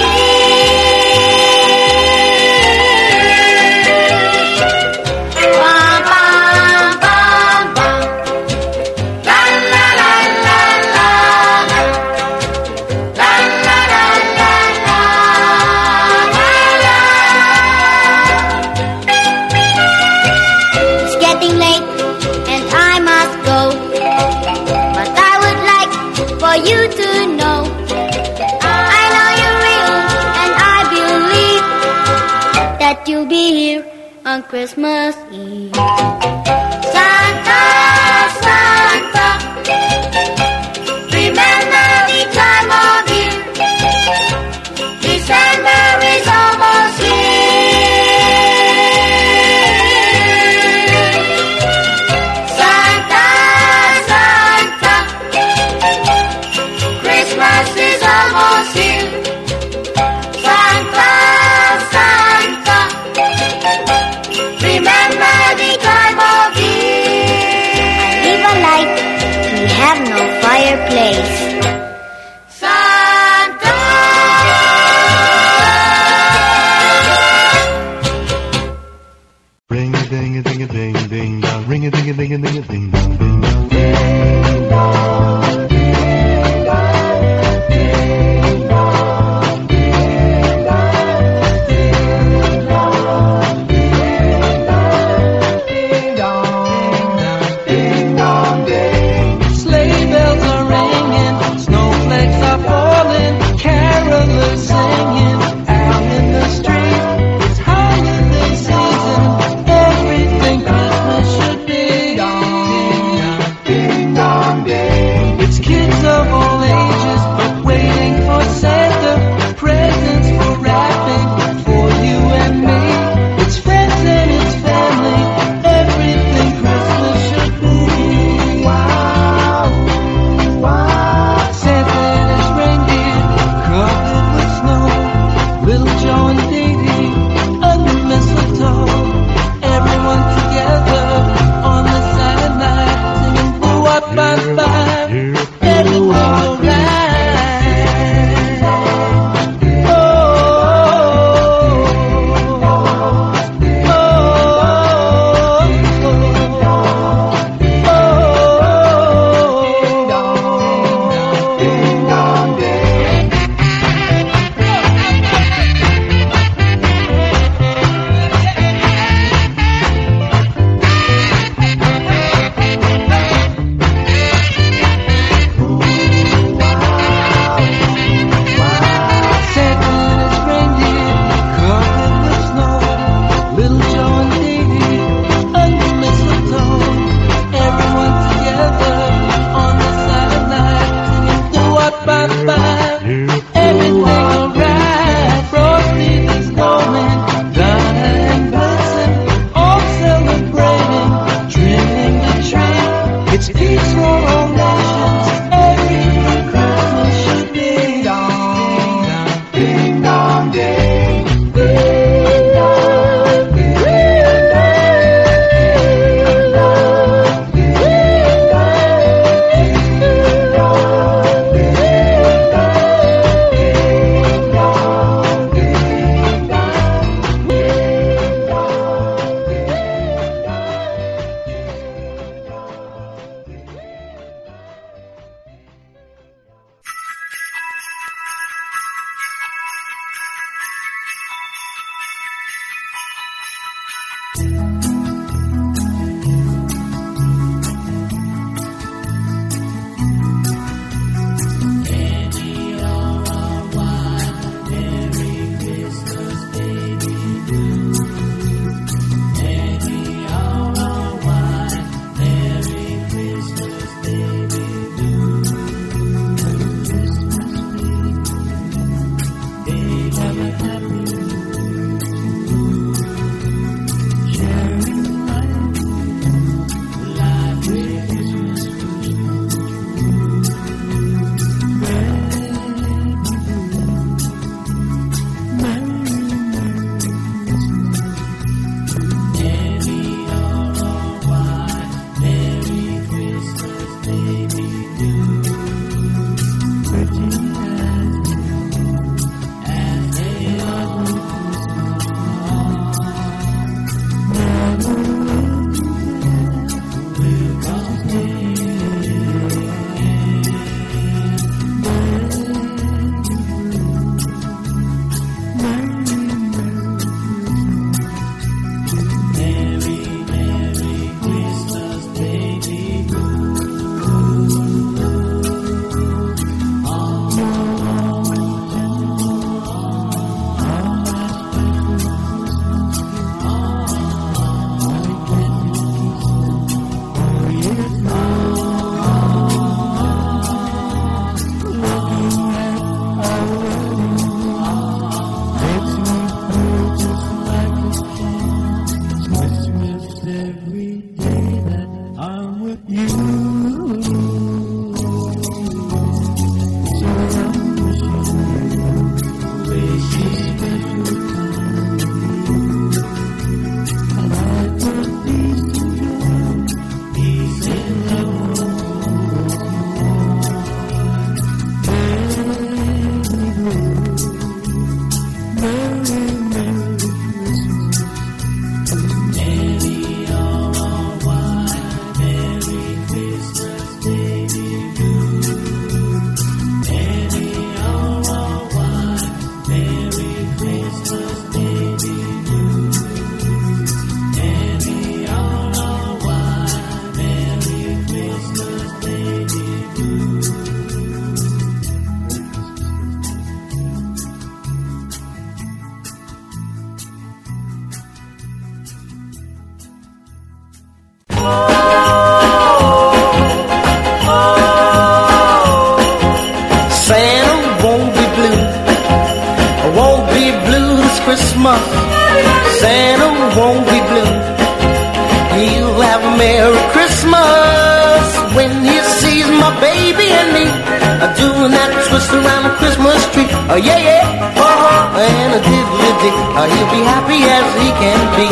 here. Bum, bum, bum, bum. La, la, la, la, la, la. La, la, la, la, la, la, la. It's getting late and I must go, but I would like for you to know I know you're real and I believe that you'll be here on Christmas Eve. Santa, Santa, remember the time of year. December is almost here. Santa, Santa, Christmas is almost here. Santa, Santa, remember the time of year. Christmas, Santa won't be blue. He'll have a Merry Christmas when he sees my baby and me doing that twist around the Christmas tree. Oh yeah, yeah, and a diddly-dee. He'll be happy as he can be.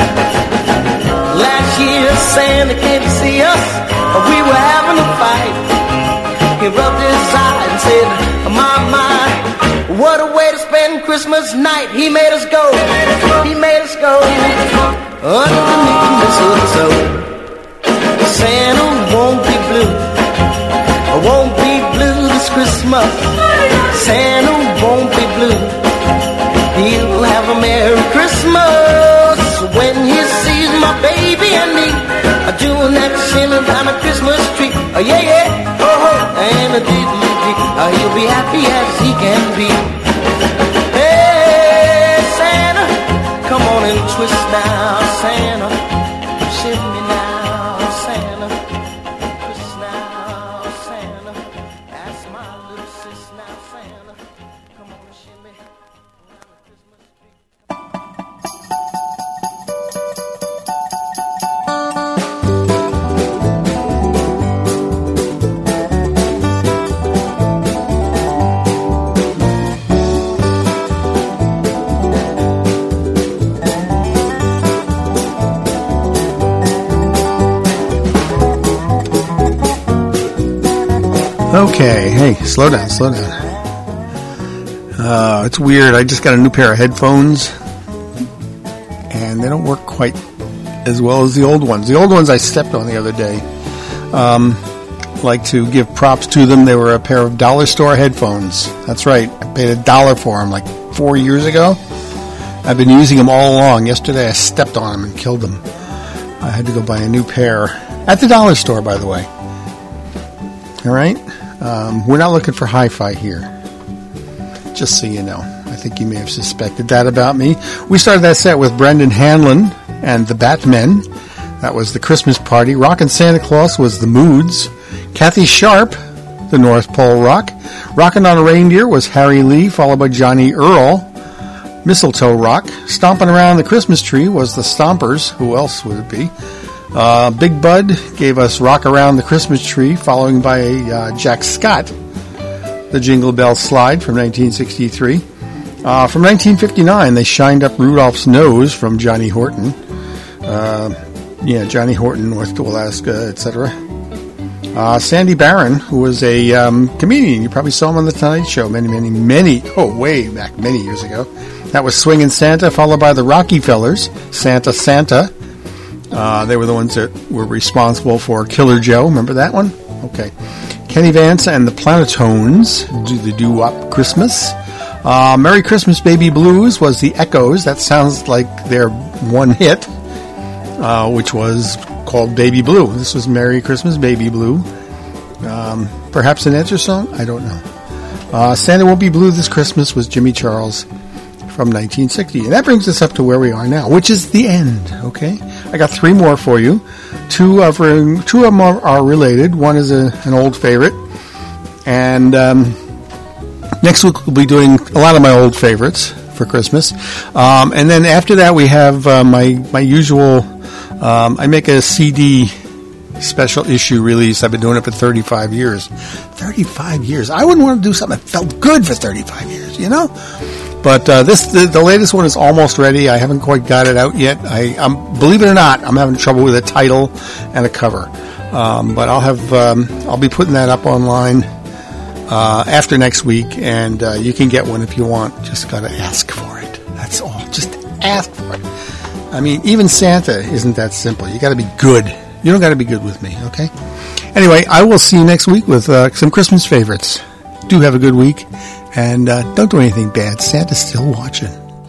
Last year Santa came to see us. We were having a fight. He rubbed his eye and said, my, what a way to spend Christmas night. He made us go, he made us go underneath the mistletoe. Santa won't be blue, won't be blue this Christmas. Santa won't be blue. He'll have a Merry Christmas when he sees my baby and me doing that shimmy around the Christmas tree. Oh yeah, yeah, and a diddly-dee. He'll be happy as he can be. Hey, Santa, come on and twist now, Santa. Shimmy now, Santa. Twist now, Santa. That's my little sis now, Santa. Come on and shimmy around the Christmas tree. Okay, hey, slow down. It's weird. I just got a new pair of headphones, and they don't work quite as well as the old ones. The old ones I stepped on the other day. Like to give props to them. They were a pair of dollar store headphones. That's right. I paid $1 for them like 4 years ago. I've been using them all along. Yesterday I stepped on them and killed them. I had to go buy a new pair at the dollar store, by the way. All right? We're not looking for hi-fi here. Just so you know. I think you may have suspected that about me. We started that set with Brendan Hanlon and the Batmen. That was the Christmas Party. Rockin' Santa Claus was the Moods. Kathy Sharp, the North Pole Rock. Rockin' on a Reindeer was Harry Lee, followed by Johnny Earl. Mistletoe Rock. Stompin' Around the Christmas Tree was the Stompers. Who else would it be? Big Bud gave us Rock Around the Christmas Tree, following by Jack Scott, the Jingle Bell Slide from 1963. From 1959, they shined up Rudolph's Nose from Johnny Horton. Johnny Horton, North to Alaska, etc. Sandy Barron, who was a comedian. You probably saw him on The Tonight Show way back, many years ago. That was Swingin' Santa, followed by the Rockefellers, Santa Santa. They were the ones that were responsible for Killer Joe. Remember that one? Okay. Kenny Vance and the Planetones do the Doo-Wop Christmas. Merry Christmas Baby Blues was the Echoes. That sounds like their one hit, which was called Baby Blue. This was Merry Christmas Baby Blue. Perhaps an answer song? I don't know. Santa Won't Be Blue This Christmas was Jimmy Charles from 1960. And that brings us up to where we are now, which is the end, okay? I got 3 more for you. Two of them are related. One is an old favorite. And next week we'll be doing a lot of my old favorites for Christmas. And then after that we have my usual... I make a CD special issue release. I've been doing it for 35 years. 35 years. I wouldn't want to do something that felt good for 35 years, you know? But the latest one is almost ready. I haven't quite got it out yet. Believe it or not, I'm having trouble with a title and a cover. But I'll be putting that up online after next week, and you can get one if you want. Just got to ask for it. That's all. Just ask for it. I mean, even Santa isn't that simple. You got to be good. You don't got to be good with me, okay? Anyway, I will see you next week with some Christmas favorites. Do have a good week. And don't do anything bad. Santa's still watching.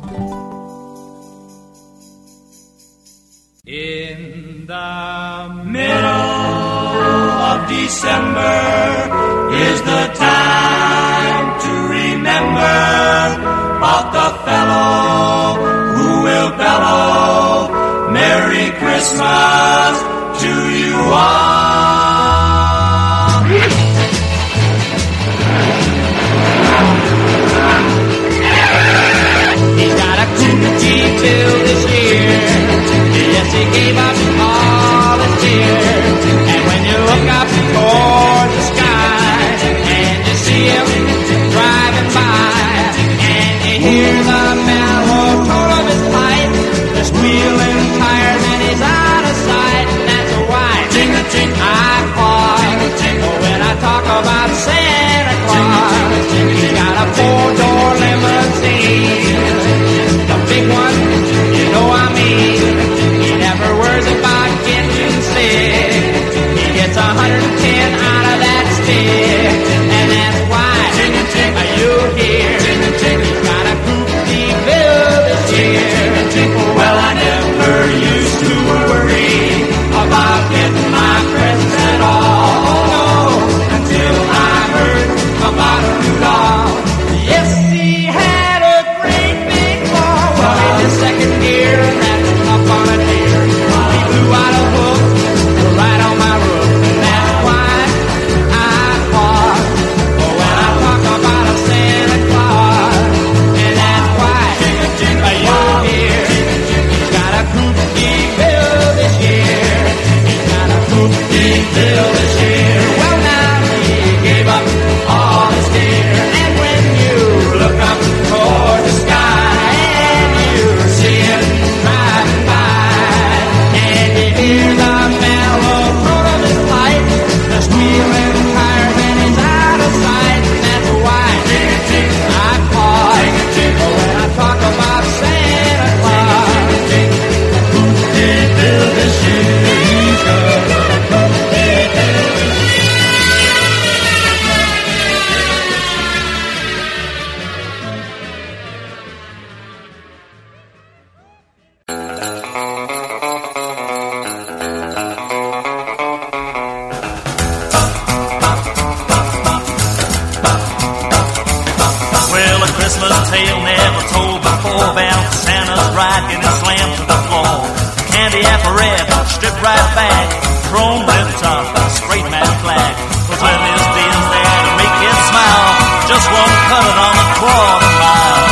In the middle of December is the time to remember about the fellow who will bellow Merry Christmas to you all. He got a hear the mellow tone of his pipe? The squealing tires and he's out of sight. And that's why I pause when I talk about Santa Claus. He's got a four-door limousine, the big one, you know I mean. He never worries about getting sick. He gets 110 out of that stick, and that's why you hear he's got a goofy bill this year. Well, I never used to worry about getting my presents at all, no, until I heard about Rudolph. Yes, he had a great big ball. Well, in the second gear, that's up on a deer. He blew out a hook right on my roof, and that's why I pause when I talk about a Santa Claus. And that's why you'll hear he's got a goofy bill this year. He's got a goofy bill this year. Well, now he gave up all his deer, and when you look up toward the sky and you see him driving by, and you hear the mellow tone of his pipe, the squealing tires and he's out of sight. And that's why I pause when I talk about Santa Claus. Goofy bill this year, he's got a goofy bill this year. Well, a Christmas tale never told before about Santa's ride getting slammed to the floor. Candy apparatus stripped right back, chrome rim top, straight matte black. Was when his deal's there to make it smile, just one cut it on a quarter mile.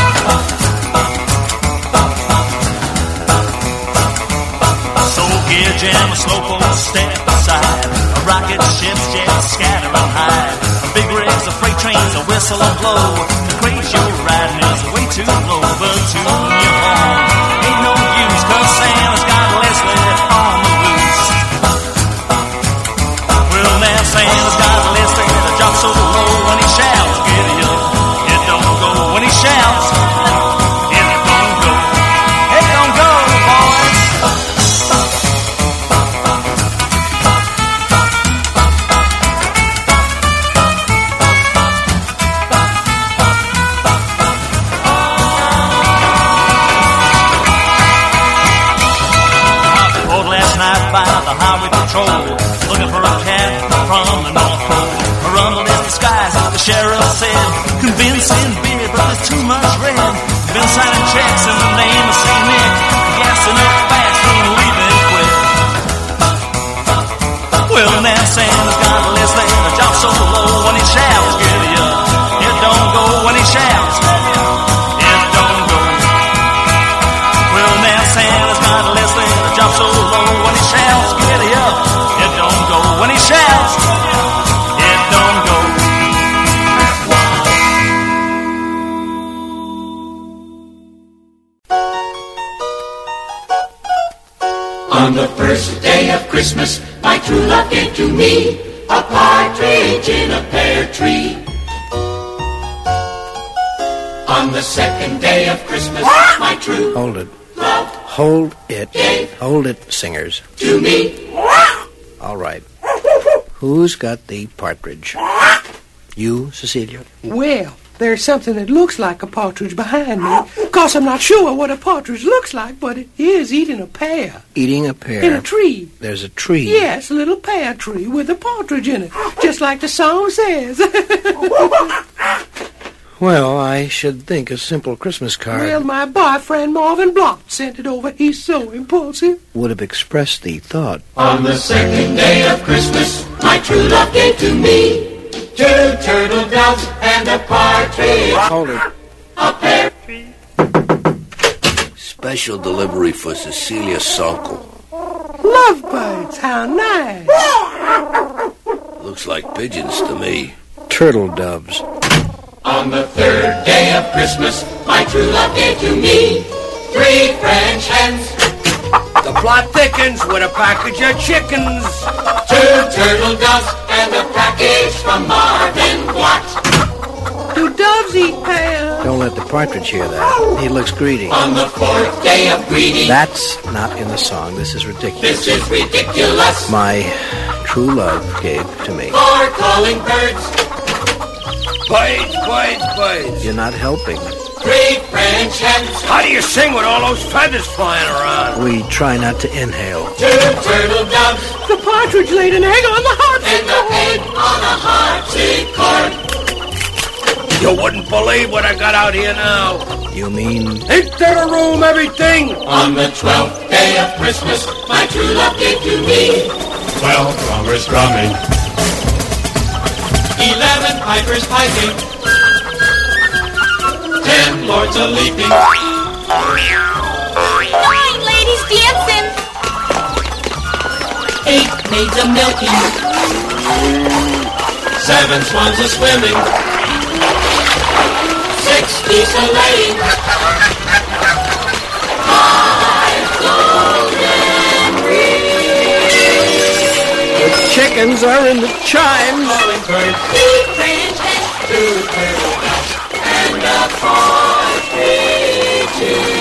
Soul gear jam, a slowpoke step aside, a rocket ship's jet scatter and hide. A big rigs, a freight trains, a whistle and blow. The craze you're riding is way too low, but tune your horn ain't no use, 'cause Santa's got Leslie on the loose. Well, now Santa's got Leslie to drop so low when he shouts, giddy up. It don't go when he shouts. It don't go. It don't go, boys. By the highway patrol, looking for a cat from the North Pole. A rumble is the skies, the sheriff said. Convincing beer, but there's too much red. Been signing checks in the name of St. Nick. Gassing up fast and leaving quick. Well, now Santa's got Leslie, the job so low when he shouts, giddy up. It don't go when he shouts. It don't go. Well, now Santa's got Leslie, the job so low when he shouts, giddy up. It don't go when he shouts. It don't go. On the first day of Christmas, my true love gave to me a partridge in a pear tree. On the second day of Christmas, my true Hold it. love Hold it. gave Hold it, singers. to me. All right. Who's got the partridge? You, Cecilia? Well, there's something that looks like a partridge behind me. Of course, I'm not sure what a partridge looks like, but it is eating a pear. Eating a pear. In a tree. There's a tree. Yes, a little pear tree with a partridge in it, just like the song says. Well, I should think a simple Christmas card Well, my boyfriend Marvin Blunt sent it over. He's so impulsive. would have expressed the thought. On the second day of Christmas, my true love gave to me 2 turtle doves and a partridge. Hold it. A pear. Special delivery for Cecilia Sonkel. Lovebirds, how nice. Looks like pigeons to me. Turtle doves. On the third day of Christmas, my true love gave to me. 3 French hens. The plot thickens with a package of chickens. 2 turtle doves and a package from Marvin Watt. Do doves eat pears? Don't let the partridge hear that. He looks greedy. On the 4th day of greeting. That's not in the song. This is ridiculous. This is ridiculous. My true love gave to me. 4 calling birds. Birds. You're not helping. 3 French hens. How do you sing with all those feathers flying around? We try not to inhale. 2 turtle doves. The partridge laid an egg on the And the egg on a harpsichord. You wouldn't believe what I got out here now. You mean? Ain't there a room, everything? On the 12th day of Christmas, my true love gave to me. 12 drummers drumming. 11 pipers piping. 10 lords a leaping. 9 ladies dancing. 8 maids a milking. 7 swans a swimming. 6 geese a laying. 5 golden rings. The chickens are in the chimes. Calling birds. 2 French hens. 2 turtle doves. And a partridge in